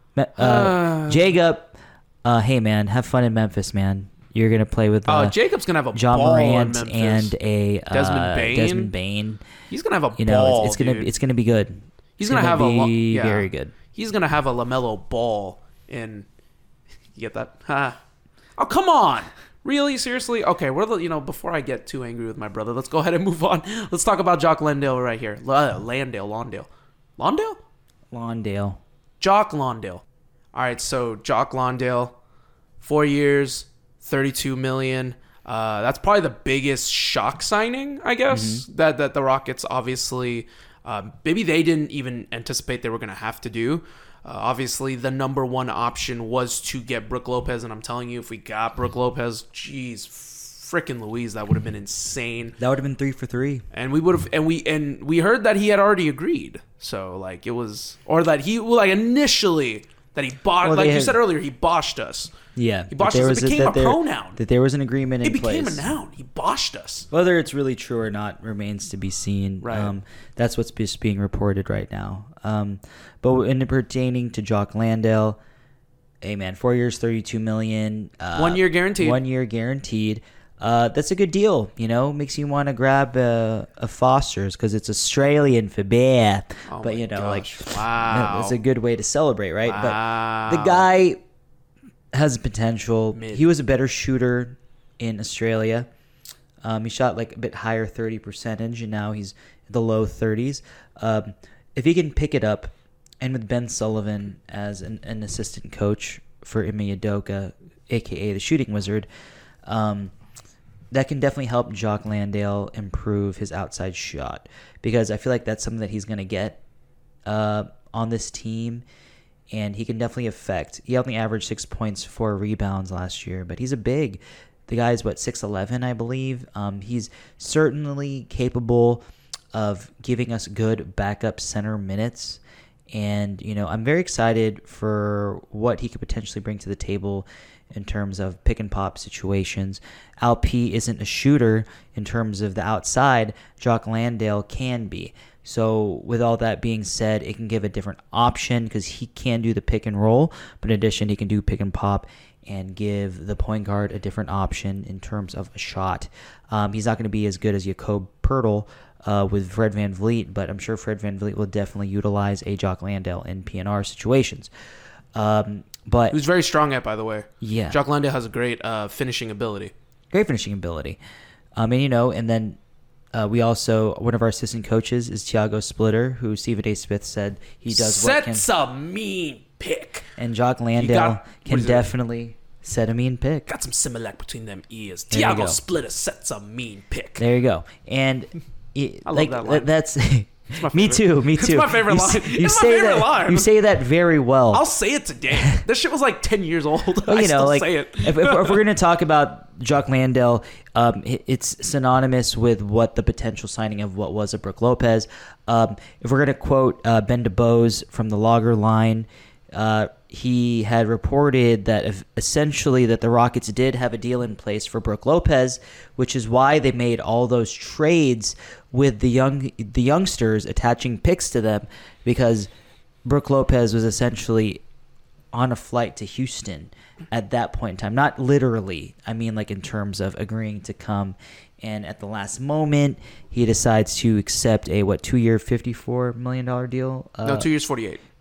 Uh, Jacob, uh, hey, man, have fun in Memphis, man. You're going to play with uh, Oh, Jacob's gonna have a John ball in Morant Memphis. and a uh, Desmond Bane? Desmond Bane. He's gonna have a You know, ball. it's, it's gonna dude. it's gonna be good. He's It's gonna, have a lo- be yeah. very good. He's gonna have a LaMelo ball in. You get that? Ha. Oh, come on! Really? Seriously? Okay. What are the, you know? Before I get too angry with my brother, let's go ahead and move on. Let's talk about Jock Landale right here. L- Landale, Lawndale, Lawndale, Lawndale. Jock Lawndale. All right. So Jock Lawndale, four years, thirty-two million. Uh, that's probably the biggest shock signing, I guess, Mm-hmm. that that the Rockets obviously, um, maybe they didn't even anticipate they were going to have to do. Uh, obviously, the number one option was to get Brook Lopez, and I'm telling you, if we got Brook Lopez, geez, frickin' Louise, that would have been insane. That would have been three for three. And we would have, and we and we heard that he had already agreed. So like it was, or that he well, like initially that he bought, Well, like they you had- said earlier, he boshed us. Yeah, He boshed that there us. It was became a that there- pronoun. That there was an agreement in It became place. a noun. He boshed us. Whether it's really true or not remains to be seen. Right. Um, that's what's just being reported right now. Um, but in pertaining to Jock Landale, hey man, four years, thirty-two million. Uh, One year guaranteed. One year guaranteed. Uh, that's a good deal. You know, makes you want to grab a, a Foster's because it's Australian for beer. Oh but my you know, gosh. like Wow. that's a good way to celebrate, right? Wow. But the guy has potential. Mid. He was a better shooter in Australia. Um, he shot like a bit higher thirty percentage, and now he's in the low thirties. Um, if he can pick it up, and with Ben Sullivan as an, an assistant coach for Ime Udoka, aka the Shooting Wizard, um, that can definitely help Jock Landale improve his outside shot, because I feel like that's something that he's going to get uh, on this team. And he can definitely affect. He only averaged six points, four rebounds last year, but he's a big. The guy's what six eleven, I believe. Um, he's certainly capable of giving us good backup center minutes, and you know I'm very excited for what he could potentially bring to the table in terms of pick and pop situations. Al P isn't a shooter in terms of the outside. Jock Landale can be. So with all that being said, it can give a different option because he can do the pick and roll, but in addition, he can do pick and pop and give the point guard a different option in terms of a shot. Um, he's not going to be as good as Jakob Poeltl uh, with Fred VanVleet, but I'm sure Fred VanVleet will definitely utilize a Jock Landale in P N R situations. Um, but Who's very strong at, by the way. yeah, Jock Landale has a great uh, finishing ability. great finishing ability. Um, and you know, and then. Uh, we also, one of our assistant coaches is Thiago Splitter, who Stephen A. Smith said he does what can. Sets a mean pick. And Jock Landale got- what can is it? definitely set a mean pick. Got some similac between them ears. There you Tiago go. Splitter sets a mean pick. There you go. And it, I love like that line. that's my me favorite. too. Me It's too. my favorite you, line. s- You It's my say favorite that. line. You say that very well. I'll say it today. This shit was like ten years old. Well, I you know, still like say it. if, if, if we're going to talk about Jock Landale, um, it- it's synonymous with what the potential signing of what was a Brook Lopez. Um, if we're going to quote uh, Ben DeBose from the Logger line, uh, he had reported that if, essentially that the Rockets did have a deal in place for Brook Lopez, which is why they made all those trades with the young the youngsters attaching picks to them, because Brook Lopez was essentially on a flight to Houston at that point in time. Not literally, I mean like in terms of agreeing to come. And at the last moment, he decides to accept a, what, two-year, fifty-four million dollars deal? Uh, No, two years, forty-eight.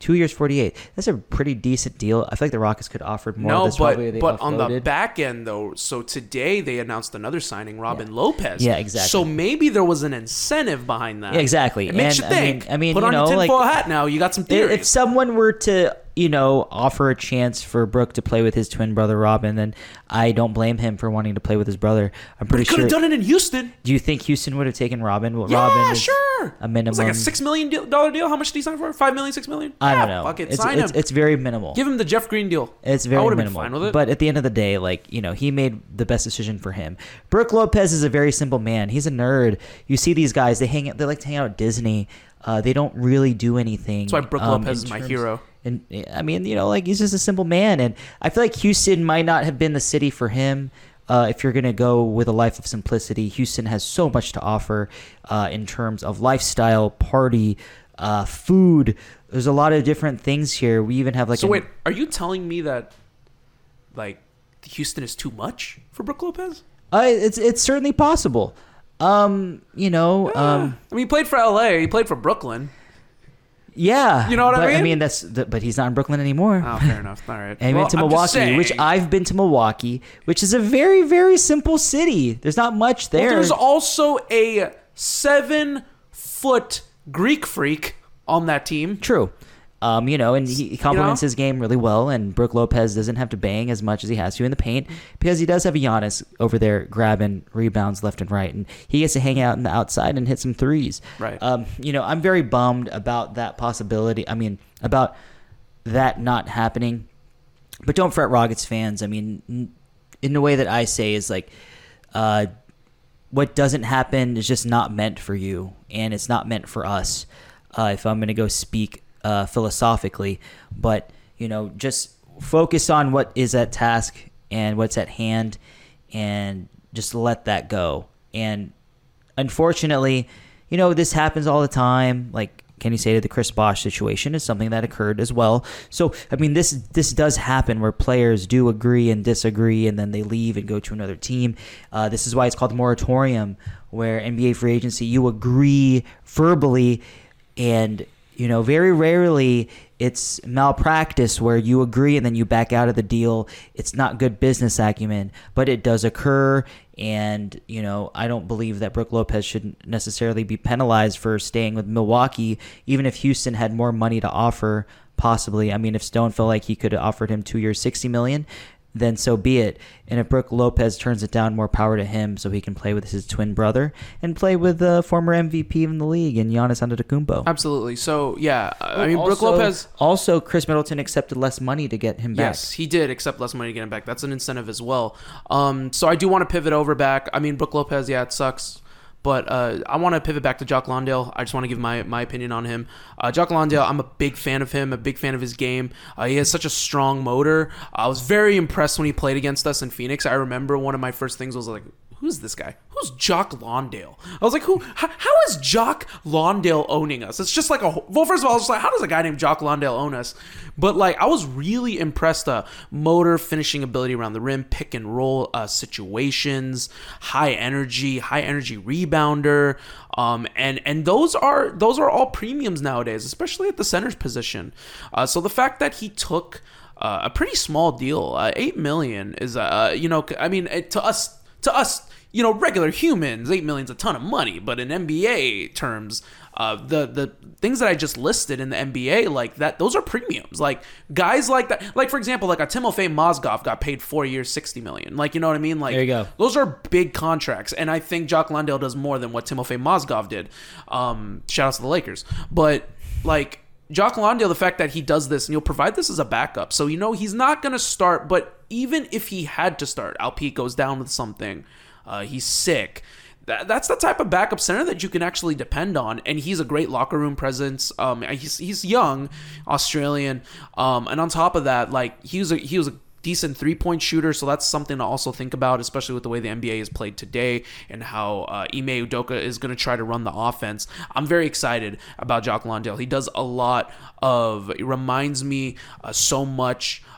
Two years, forty-eight. That's a pretty decent deal. I feel like the Rockets could have offered more. No, That's probably but they but on the offloaded. back end though, so today they announced another signing, Robin Lopez. Yeah, exactly. So maybe there was an incentive behind that. Yeah, exactly. It makes And, you I mean- think. I mean, put you on know, your like- tinfoil hat now. You got some If- theories. If someone were to, you know, offer a chance for Brooke to play with his twin brother Robin, then I don't blame him for wanting to play with his brother. I'm But pretty he could sure. have done it in Houston. Do you think Houston would have taken Robin? Well, Yeah, Robin is sure. a minimum. It's like a six million deal, dollar deal. How much did he sign for? Five million, six million? I Yeah, don't know. Fuck it, it's, sign it's, him. it's very minimal. Give him the Jeff Green deal. It's I very would've been minimal. fine with it. But at the end of the day, like, you know, he made the best decision for him. Brooke Lopez is a very simple man. He's a nerd. You see these guys, they hang out, they like to hang out at Disney. Uh, they don't really do anything. That's why Brooke um, Lopez in is my terms- hero. And I mean, you know, like he's just a simple man. And I feel like Houston might not have been the city for him. Uh, if you're going to go with a life of simplicity, Houston has so much to offer uh, in terms of lifestyle, party, uh, food. There's a lot of different things here. We even have like So an- wait, are you telling me that like Houston is too much for Brooke Lopez? Uh, it's it's certainly possible. Um, you know, um, I mean, he played for L A. He played for Brooklyn. yeah. You know what I but, mean? I mean, that's the, but he's not in Brooklyn anymore. Oh, fair enough. All right. And he Well, went to I'm just Milwaukee, which saying. I've been to Milwaukee, which is a very, very simple city. There's not much there. Well, there's also a seven foot Greek freak on that team. True. Um, you know, and he, he complements You know? his game really well, and Brooke Lopez doesn't have to bang as much as he has to in the paint because he does have a Giannis over there grabbing rebounds left and right, and he gets to hang out in the outside and hit some threes. Right. Um, you know, I'm very bummed about that possibility. I mean, about that not happening. But don't fret, Rockets fans. I mean, n- in the way that I say is like, uh, what doesn't happen is just not meant for you, and it's not meant for us. Uh, if I'm going to go speak uh, philosophically, but you know, just focus on what is at task and what's at hand, and just let that go. And unfortunately, you know, this happens all the time. Like Kenny stated, the Chris Bosh situation is something that occurred as well. So, I mean, this this does happen where players do agree and disagree, and then they leave and go to another team. Uh, this is why it's called the moratorium, where N B A free agency, you agree verbally, and you know, very rarely it's malpractice where you agree and then you back out of the deal. It's not good business acumen, but it does occur. And, you know, I don't believe that Brooke Lopez should necessarily be penalized for staying with Milwaukee, even if Houston had more money to offer, possibly. I mean, if Stone felt like he could have offered him two years, sixty million dollars, then so be it. And if Brooke Lopez turns it down, more power to him, so he can play with his twin brother and play with the former M V P in the league and Giannis Antetokounmpo. Absolutely. So yeah, I mean, Brooke Also- Lopez. Also, Chris Middleton accepted less money to get him back. Yes, he did accept less money to get him back. That's an incentive as well. Um, so I do want to pivot over back. I mean, Brooke Lopez, yeah, it sucks. But uh, I want to pivot back to Jock Lawndale. I just want to give my, my opinion on him. Uh, Jock Lawndale, I'm a big fan of him, a big fan of his game. Uh, he has such a strong motor. I was very impressed when he played against us in Phoenix. I remember one of my first things was like, who's this guy? Who's Jock Lawndale? I was like, who? How, how is Jock Lawndale owning us? It's just like a well. First of all, I was like, how does a guy named Jock Lawndale own us? But like, I was really impressed. Uh, motor, finishing ability around the rim, pick and roll uh, situations, high energy, high energy rebounder, um, and and those are those are all premiums nowadays, especially at the center's position. Uh, so the fact that he took uh, a pretty small deal, uh, eight million, is uh, you know, I mean, it, to us. To us, you know, regular humans, eight million's a ton of money. But in N B A terms, uh, the the things that I just listed in the N B A, like that, those are premiums. Like guys like that, like for example, like a Timofey Mozgov got paid four years, sixty million. Like, you know what I mean? Like, There you go. Those are big contracts, and I think Jock Lawndale does more than what Timofey Mozgov did. Um, shout out to the Lakers, but like. Jock Lawndale, the fact that he does this and he'll provide this as a backup. So, you know, he's not going to start, but even if he had to start, Alpete goes down with something, uh, he's sick. That, that's the type of backup center that you can actually depend on. And he's a great locker room presence. Um, he's, he's young, Australian. Um, and on top of that, like he was a, he was a decent three-point shooter, so that's something to also think about, especially with the way the N B A is played today and how uh, Ime Udoka is going to try to run the offense. I'm very excited about Jock Lawndale. He does a lot of, it reminds me uh, so much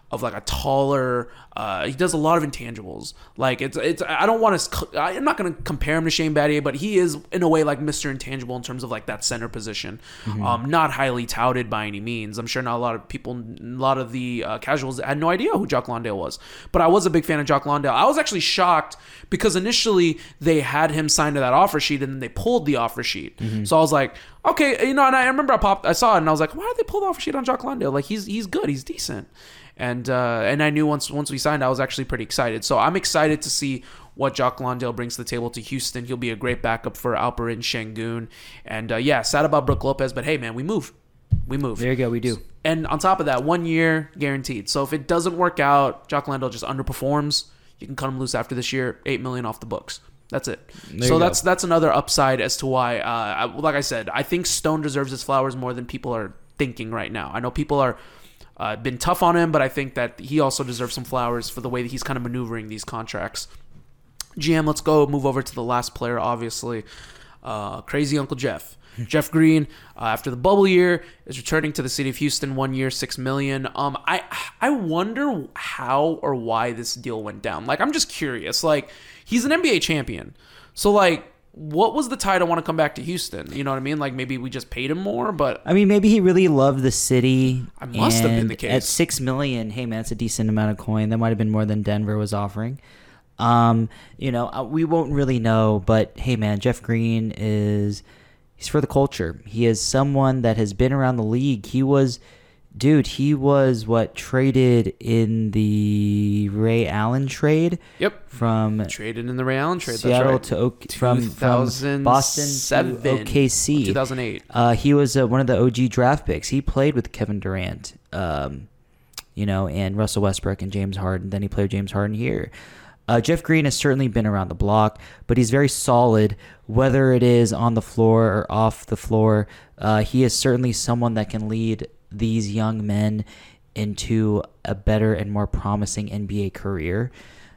of like a taller. Uh, he does a lot of intangibles. Like it's it's. I don't want to. I'm not going to compare him to Shane Battier, but he is in a way like Mister Intangible in terms of like that center position. Mm-hmm. Um, not highly touted by any means. I'm sure not a lot of people, a lot of the uh, casuals had no idea who Jock Lawndale was. But I was a big fan of Jock Lawndale. I was actually shocked because initially they had him signed to that offer sheet and then they pulled the offer sheet. Mm-hmm. So I was like, okay, you know, and I remember I popped, I saw it and I was like, why did they pull the offer sheet on Jock Lawndale? Like he's he's good, he's decent. And uh, and I knew once once we signed, I was actually pretty excited. So I'm excited to see what Jock Lawndale brings to the table to Houston. He'll be a great backup for Alperen Şengün. And uh, yeah, sad about Brook Lopez, but hey, man, we move. We move. There you go, we do. And on top of that, one year guaranteed. So if it doesn't work out, Jock Lawndale just underperforms, you can cut him loose after this year, eight million dollars off the books. That's it. There So that's that's another upside as to why, uh, I, like I said, I think Stone deserves his flowers more than people are thinking right now. I know people are uh, been tough on him, but I think that he also deserves some flowers for the way that he's kind of maneuvering these contracts. G M, let's go move over to the last player, obviously. Uh, crazy Uncle Jeff. Jeff Green, uh, after the bubble year, is returning to the city of Houston, one year, six million dollars. Um, I I wonder how or why this deal went down. Like, I'm just curious. Like, he's an N B A champion. So, like, what was the tie to want to come back to Houston? You know what I mean? Like, maybe we just paid him more, but... I mean, maybe he really loved the city. I must have been the case. At six million dollars, hey, man, that's a decent amount of coin. That might have been more than Denver was offering. Um, you know, we won't really know, but hey, man, Jeff Green is... He's for the culture. He is someone that has been around the league. He was... Dude, he was what traded in the Ray Allen trade. Yep. From traded in the Ray Allen trade. Seattle That's right. to o- from, from Boston to O K C. two thousand eight. Uh, he was uh, one of the O G draft picks. He played with Kevin Durant, um, you know, and Russell Westbrook and James Harden. Then he played with James Harden here. Uh, Jeff Green has certainly been around the block, but he's very solid, whether it is on the floor or off the floor. Uh, he is certainly someone that can lead these young men into a better and more promising N B A career.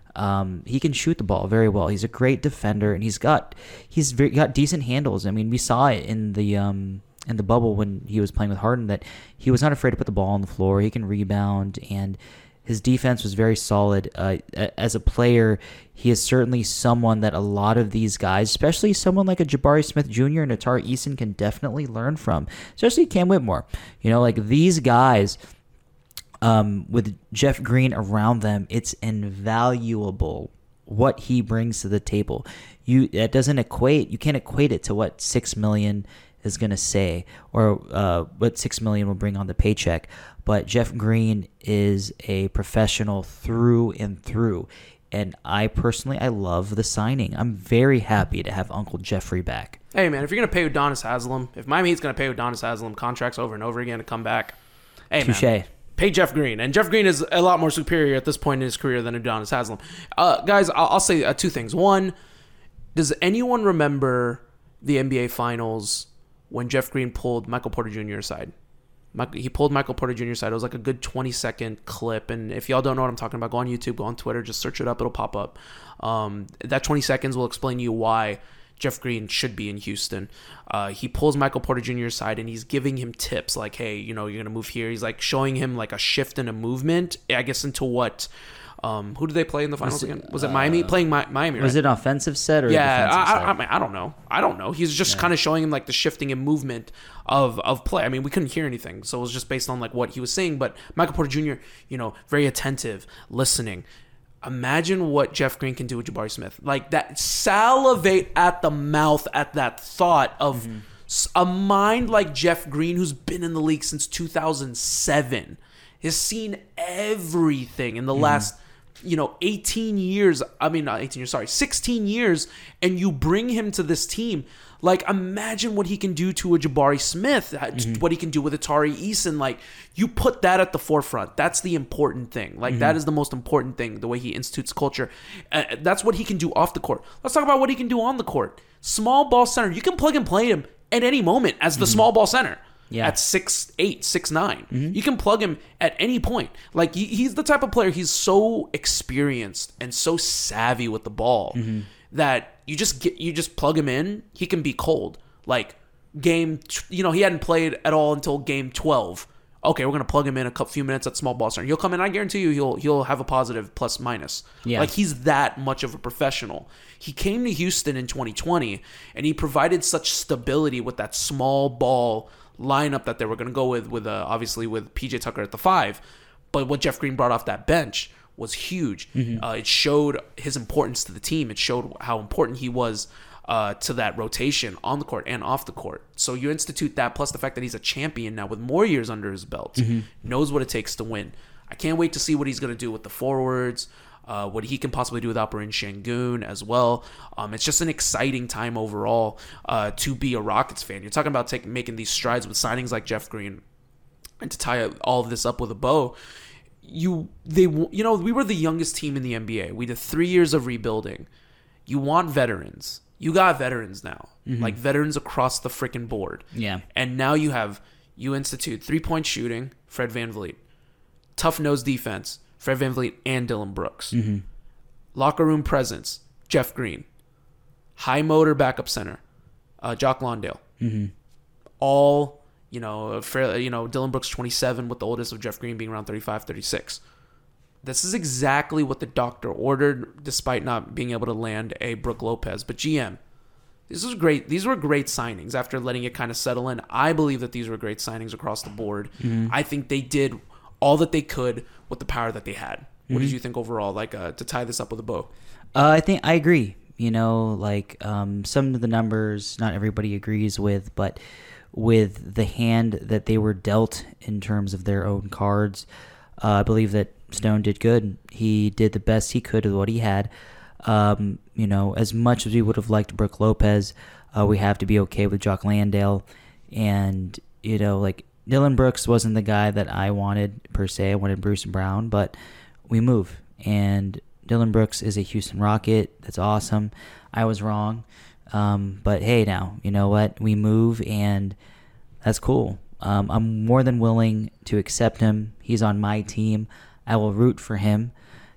Um, he can shoot the ball very well. He's a great defender, and he's got he's very, got decent handles. I mean, we saw it in the um, in the bubble when he was playing with Harden that he was not afraid to put the ball on the floor. He can rebound, and his defense was very solid. Uh, as a player, he is certainly someone that a lot of these guys, especially someone like a Jabari Smith Junior and Atari Eason, can definitely learn from, especially Cam Whitmore. You know, like these guys, um, with Jeff Green around them, it's invaluable what he brings to the table. You That doesn't equate, you can't equate it to what six million dollars is going to say or uh, what six million dollars will bring on the paycheck. But Jeff Green is a professional through and through. And I personally, I love the signing. I'm very happy to have Uncle Jeffrey back. Hey, man, if you're going to pay Udonis Haslem, if Miami Heat's going to pay Udonis Haslem contracts over and over again to come back, hey, Touche. man, pay Jeff Green. And Jeff Green is a lot more superior at this point in his career than Udonis Haslem. Uh, guys, I'll, I'll say uh, two things. One, does anyone remember the N B A Finals when Jeff Green pulled Michael Porter Junior aside? He pulled Michael Porter Junior aside. It was like a good twenty second clip. And if y'all don't know what I'm talking about, go on YouTube, go on Twitter, just search it up. It'll pop up. Um, that twenty seconds will explain to you why Jeff Green should be in Houston. Uh, he pulls Michael Porter Junior aside and he's giving him tips like, hey, you know, you're going to move here. He's like showing him like a shift in a movement, I guess, into what... Um, who did they play in the finals was it, again? Was it Miami? Uh, Playing Mi- Miami, right? Was it an offensive set or yeah, a defensive I, set? I, I, mean, I don't know. I don't know. He's just yeah. kind of showing him like the shifting and movement of, of play. I mean, we couldn't hear anything, so it was just based on like what he was saying. But Michael Porter Junior, you know, very attentive, listening. Imagine what Jeff Green can do with Jabari Smith. Like that, salivate at the mouth at that thought of mm-hmm. a mind like Jeff Green, who's been in the league since two thousand seven, has seen everything in the mm-hmm. last... you know, eighteen years, I mean, not eighteen years, sorry, sixteen years, and you bring him to this team. Like, imagine what he can do to a Jabari Smith, mm-hmm. what he can do with Atari Eason. Like, you put that at the forefront. That's the important thing. Like, mm-hmm. that is the most important thing, the way he institutes culture. Uh, that's what he can do off the court. Let's talk about what he can do on the court. Small ball center. You can plug and play him at any moment as the mm-hmm. small ball center. Yeah. At six eight, six nine. Mm-hmm. You can plug him at any point. Like, he, he's the type of player, he's so experienced and so savvy with the ball mm-hmm. that you just get you just plug him in, he can be cold. Like, game, you know, he hadn't played at all until game twelve Okay, we're gonna plug him in a couple few minutes at small ball center. He'll come in. I guarantee you, he'll he'll have a positive plus minus. Yeah. Like he's that much of a professional. He came to Houston in twenty twenty, and he provided such stability with that small ball lineup that they were gonna go with, with uh, obviously with P J Tucker at the five. But what Jeff Green brought off that bench was huge. Mm-hmm. Uh, it showed his importance to the team. It showed how important he was. Uh, to that rotation on the court and off the court. So you institute that, plus the fact that he's a champion now with more years under his belt, mm-hmm. knows what it takes to win. I can't wait to see what he's going to do with the forwards, uh, what he can possibly do with Alperen Şengün as well. Um, it's just an exciting time overall uh, to be a Rockets fan. You're talking about taking making these strides with signings like Jeff Green, and to tie all of this up with a bow. You they you know we were the youngest team in the N B A. We did three years of rebuilding. You want veterans. You got veterans now, mm-hmm. like veterans across the freaking board. Yeah. And now you have, you institute three-point shooting, Fred VanVleet. Tough nose defense, Fred VanVleet and Dillon Brooks. Mm-hmm. Locker room presence, Jeff Green. High motor backup center, uh, Jock Lawndale. Mm-hmm. All, you know, fair, you know, Dillon Brooks twenty-seven with the oldest of Jeff Green being around thirty-five, thirty-six. This is exactly what the doctor ordered, despite not being able to land a Brook Lopez. But G M, this was great. These were great signings after letting it kind of settle in. I believe that these were great signings across the board. Mm-hmm. I think they did all that they could with the power that they had. What mm-hmm. did you think overall? Like uh, to tie this up with a bow. Uh, I think I agree. You know, like um, some of the numbers, not everybody agrees with, but with the hand that they were dealt in terms of their own cards, uh, I believe that Stone did good. He did the best he could with what he had. Um, you know, as much as we would have liked Brook Lopez, uh, we have to be okay with Jock Lawndale. And, you know, like Dillon Brooks wasn't the guy that I wanted per se. I wanted Bruce Brown, but we move. And Dillon Brooks is a Houston Rocket. That's awesome. I was wrong. Um, but hey, now, you know what? We move, and that's cool. Um, I'm more than willing to accept him. He's on my team. I will root for him.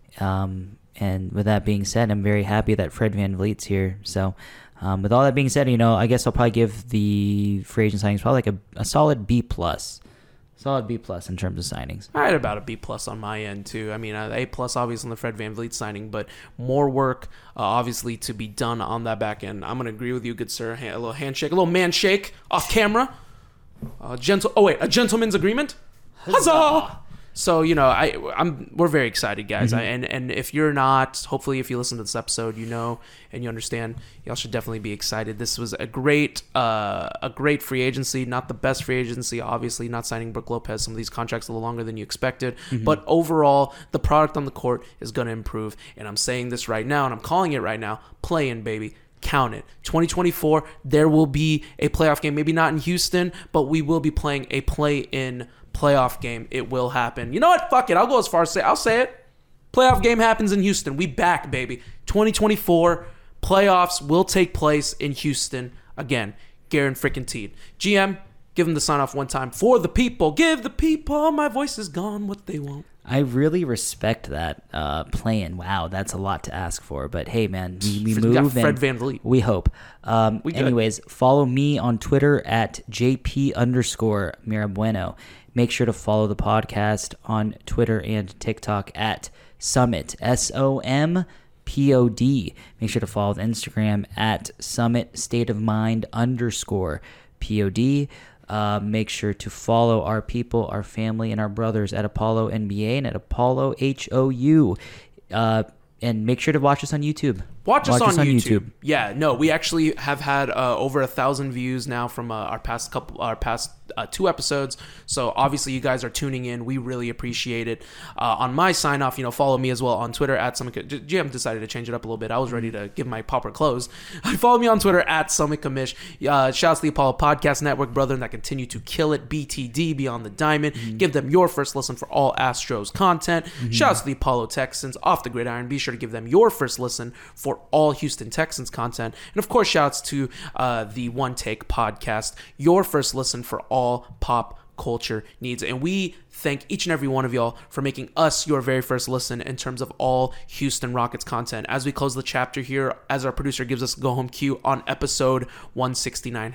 Um, and with that being said, I'm very happy that Fred VanVleet's here. So um, with all that being said, you know, I guess I'll probably give the free agent signings probably like a, a solid B plus. Solid B plus in terms of signings. I had about a B plus on my end too. I mean, uh, A plus obviously on the Fred VanVleet signing, but more work uh, obviously to be done on that back end. I'm gonna agree with you, good sir. A little handshake, a little man shake off camera. Uh, gentle. Oh wait, a gentleman's agreement. Huzzah! So you know, I I'm we're very excited, guys. Mm-hmm. I, and and if you're not, hopefully, if you listen to this episode, you know and you understand, y'all should definitely be excited. This was a great uh, a great free agency. Not the best free agency, obviously. Not signing Brook Lopez. Some of these contracts a little longer than you expected, mm-hmm. but overall, the product on the court is going to improve. And I'm saying this right now, and I'm calling it right now. Play in, baby. Count it. twenty twenty-four, there will be a playoff game. Maybe not in Houston, but we will be playing a play-in playoff game. It will happen. You know what? Fuck it. I'll go as far as say I'll say it. Playoff game happens in Houston. We back, baby. twenty twenty-four playoffs will take place in Houston again. Garen freaking Teed. G M, give him the sign off one time for the people. Give the people. My voice is gone. What they want. I really respect that uh, plan. Wow, that's a lot to ask for. But hey, man, we, we move. We got Fred and VanVleet. We hope. Um, we anyways, follow me on Twitter at jp underscore Mirabueno. Make sure to follow the podcast on Twitter and TikTok at Summit, S O M P O D. Make sure to follow the Instagram at Summit State of Mind underscore P O D. Uh, make sure to follow our people, our family, and our brothers at Apollo N B A and at Apollo H O U. Uh, and make sure to watch us on YouTube. Watch, watch us, on, us on YouTube. YouTube. Yeah, no, we actually have had uh, over a thousand views now from uh, our past couple, our past uh, two episodes. So obviously, you guys are tuning in. We really appreciate it. Uh, on my sign off, you know, follow me as well on Twitter at Summit. G M decided to change it up a little bit. I was ready to give my popper close. Follow me on Twitter at Summit Commish. Uh, shouts to the Apollo Podcast Network, brethren, that continue to kill it. B T D, Beyond the Diamond. Mm-hmm. Give them your first listen for all Astros content. Mm-hmm. Shouts to the Apollo Texans, Off the Gridiron. Be sure to give them your first listen for all Houston Texans content. And of course, shouts to uh, the One Take Podcast, your first listen for all pop culture needs. And we thank each and every one of y'all for making us your very first listen in terms of all Houston Rockets content. As we close the chapter here, as our producer gives us go home cue on episode one sixty-nine.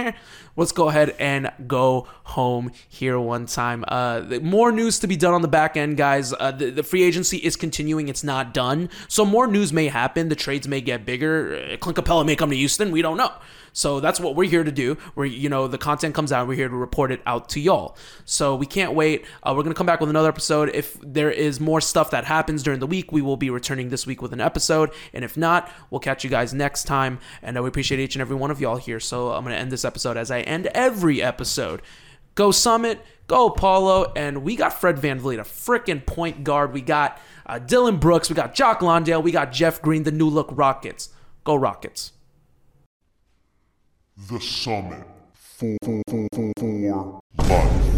here. Let's go ahead and go home here one time. Uh, more news to be done on the back end, guys. Uh, the, the free agency is continuing. It's not done. So more news may happen. The trades may get bigger. Clint Capella may come to Houston. We don't know. So that's what we're here to do. We're, you know, the content comes out. We're here to report it out to y'all. So we can't wait. Uh, we're going to come back with another episode. If there is more stuff that happens during the week, we will be returning this week with an episode. And if not, we'll catch you guys next time. And uh, we appreciate each and every one of y'all here. So I'm going to end this episode as I end every episode. Go Summit, go Paulo, and we got Fred VanVleet, a freaking point guard. We got uh, Dylan Brooks, we got Jock Londale, we got Jeff Green, the new look Rockets. Go Rockets. The Summit for, for, for, for life.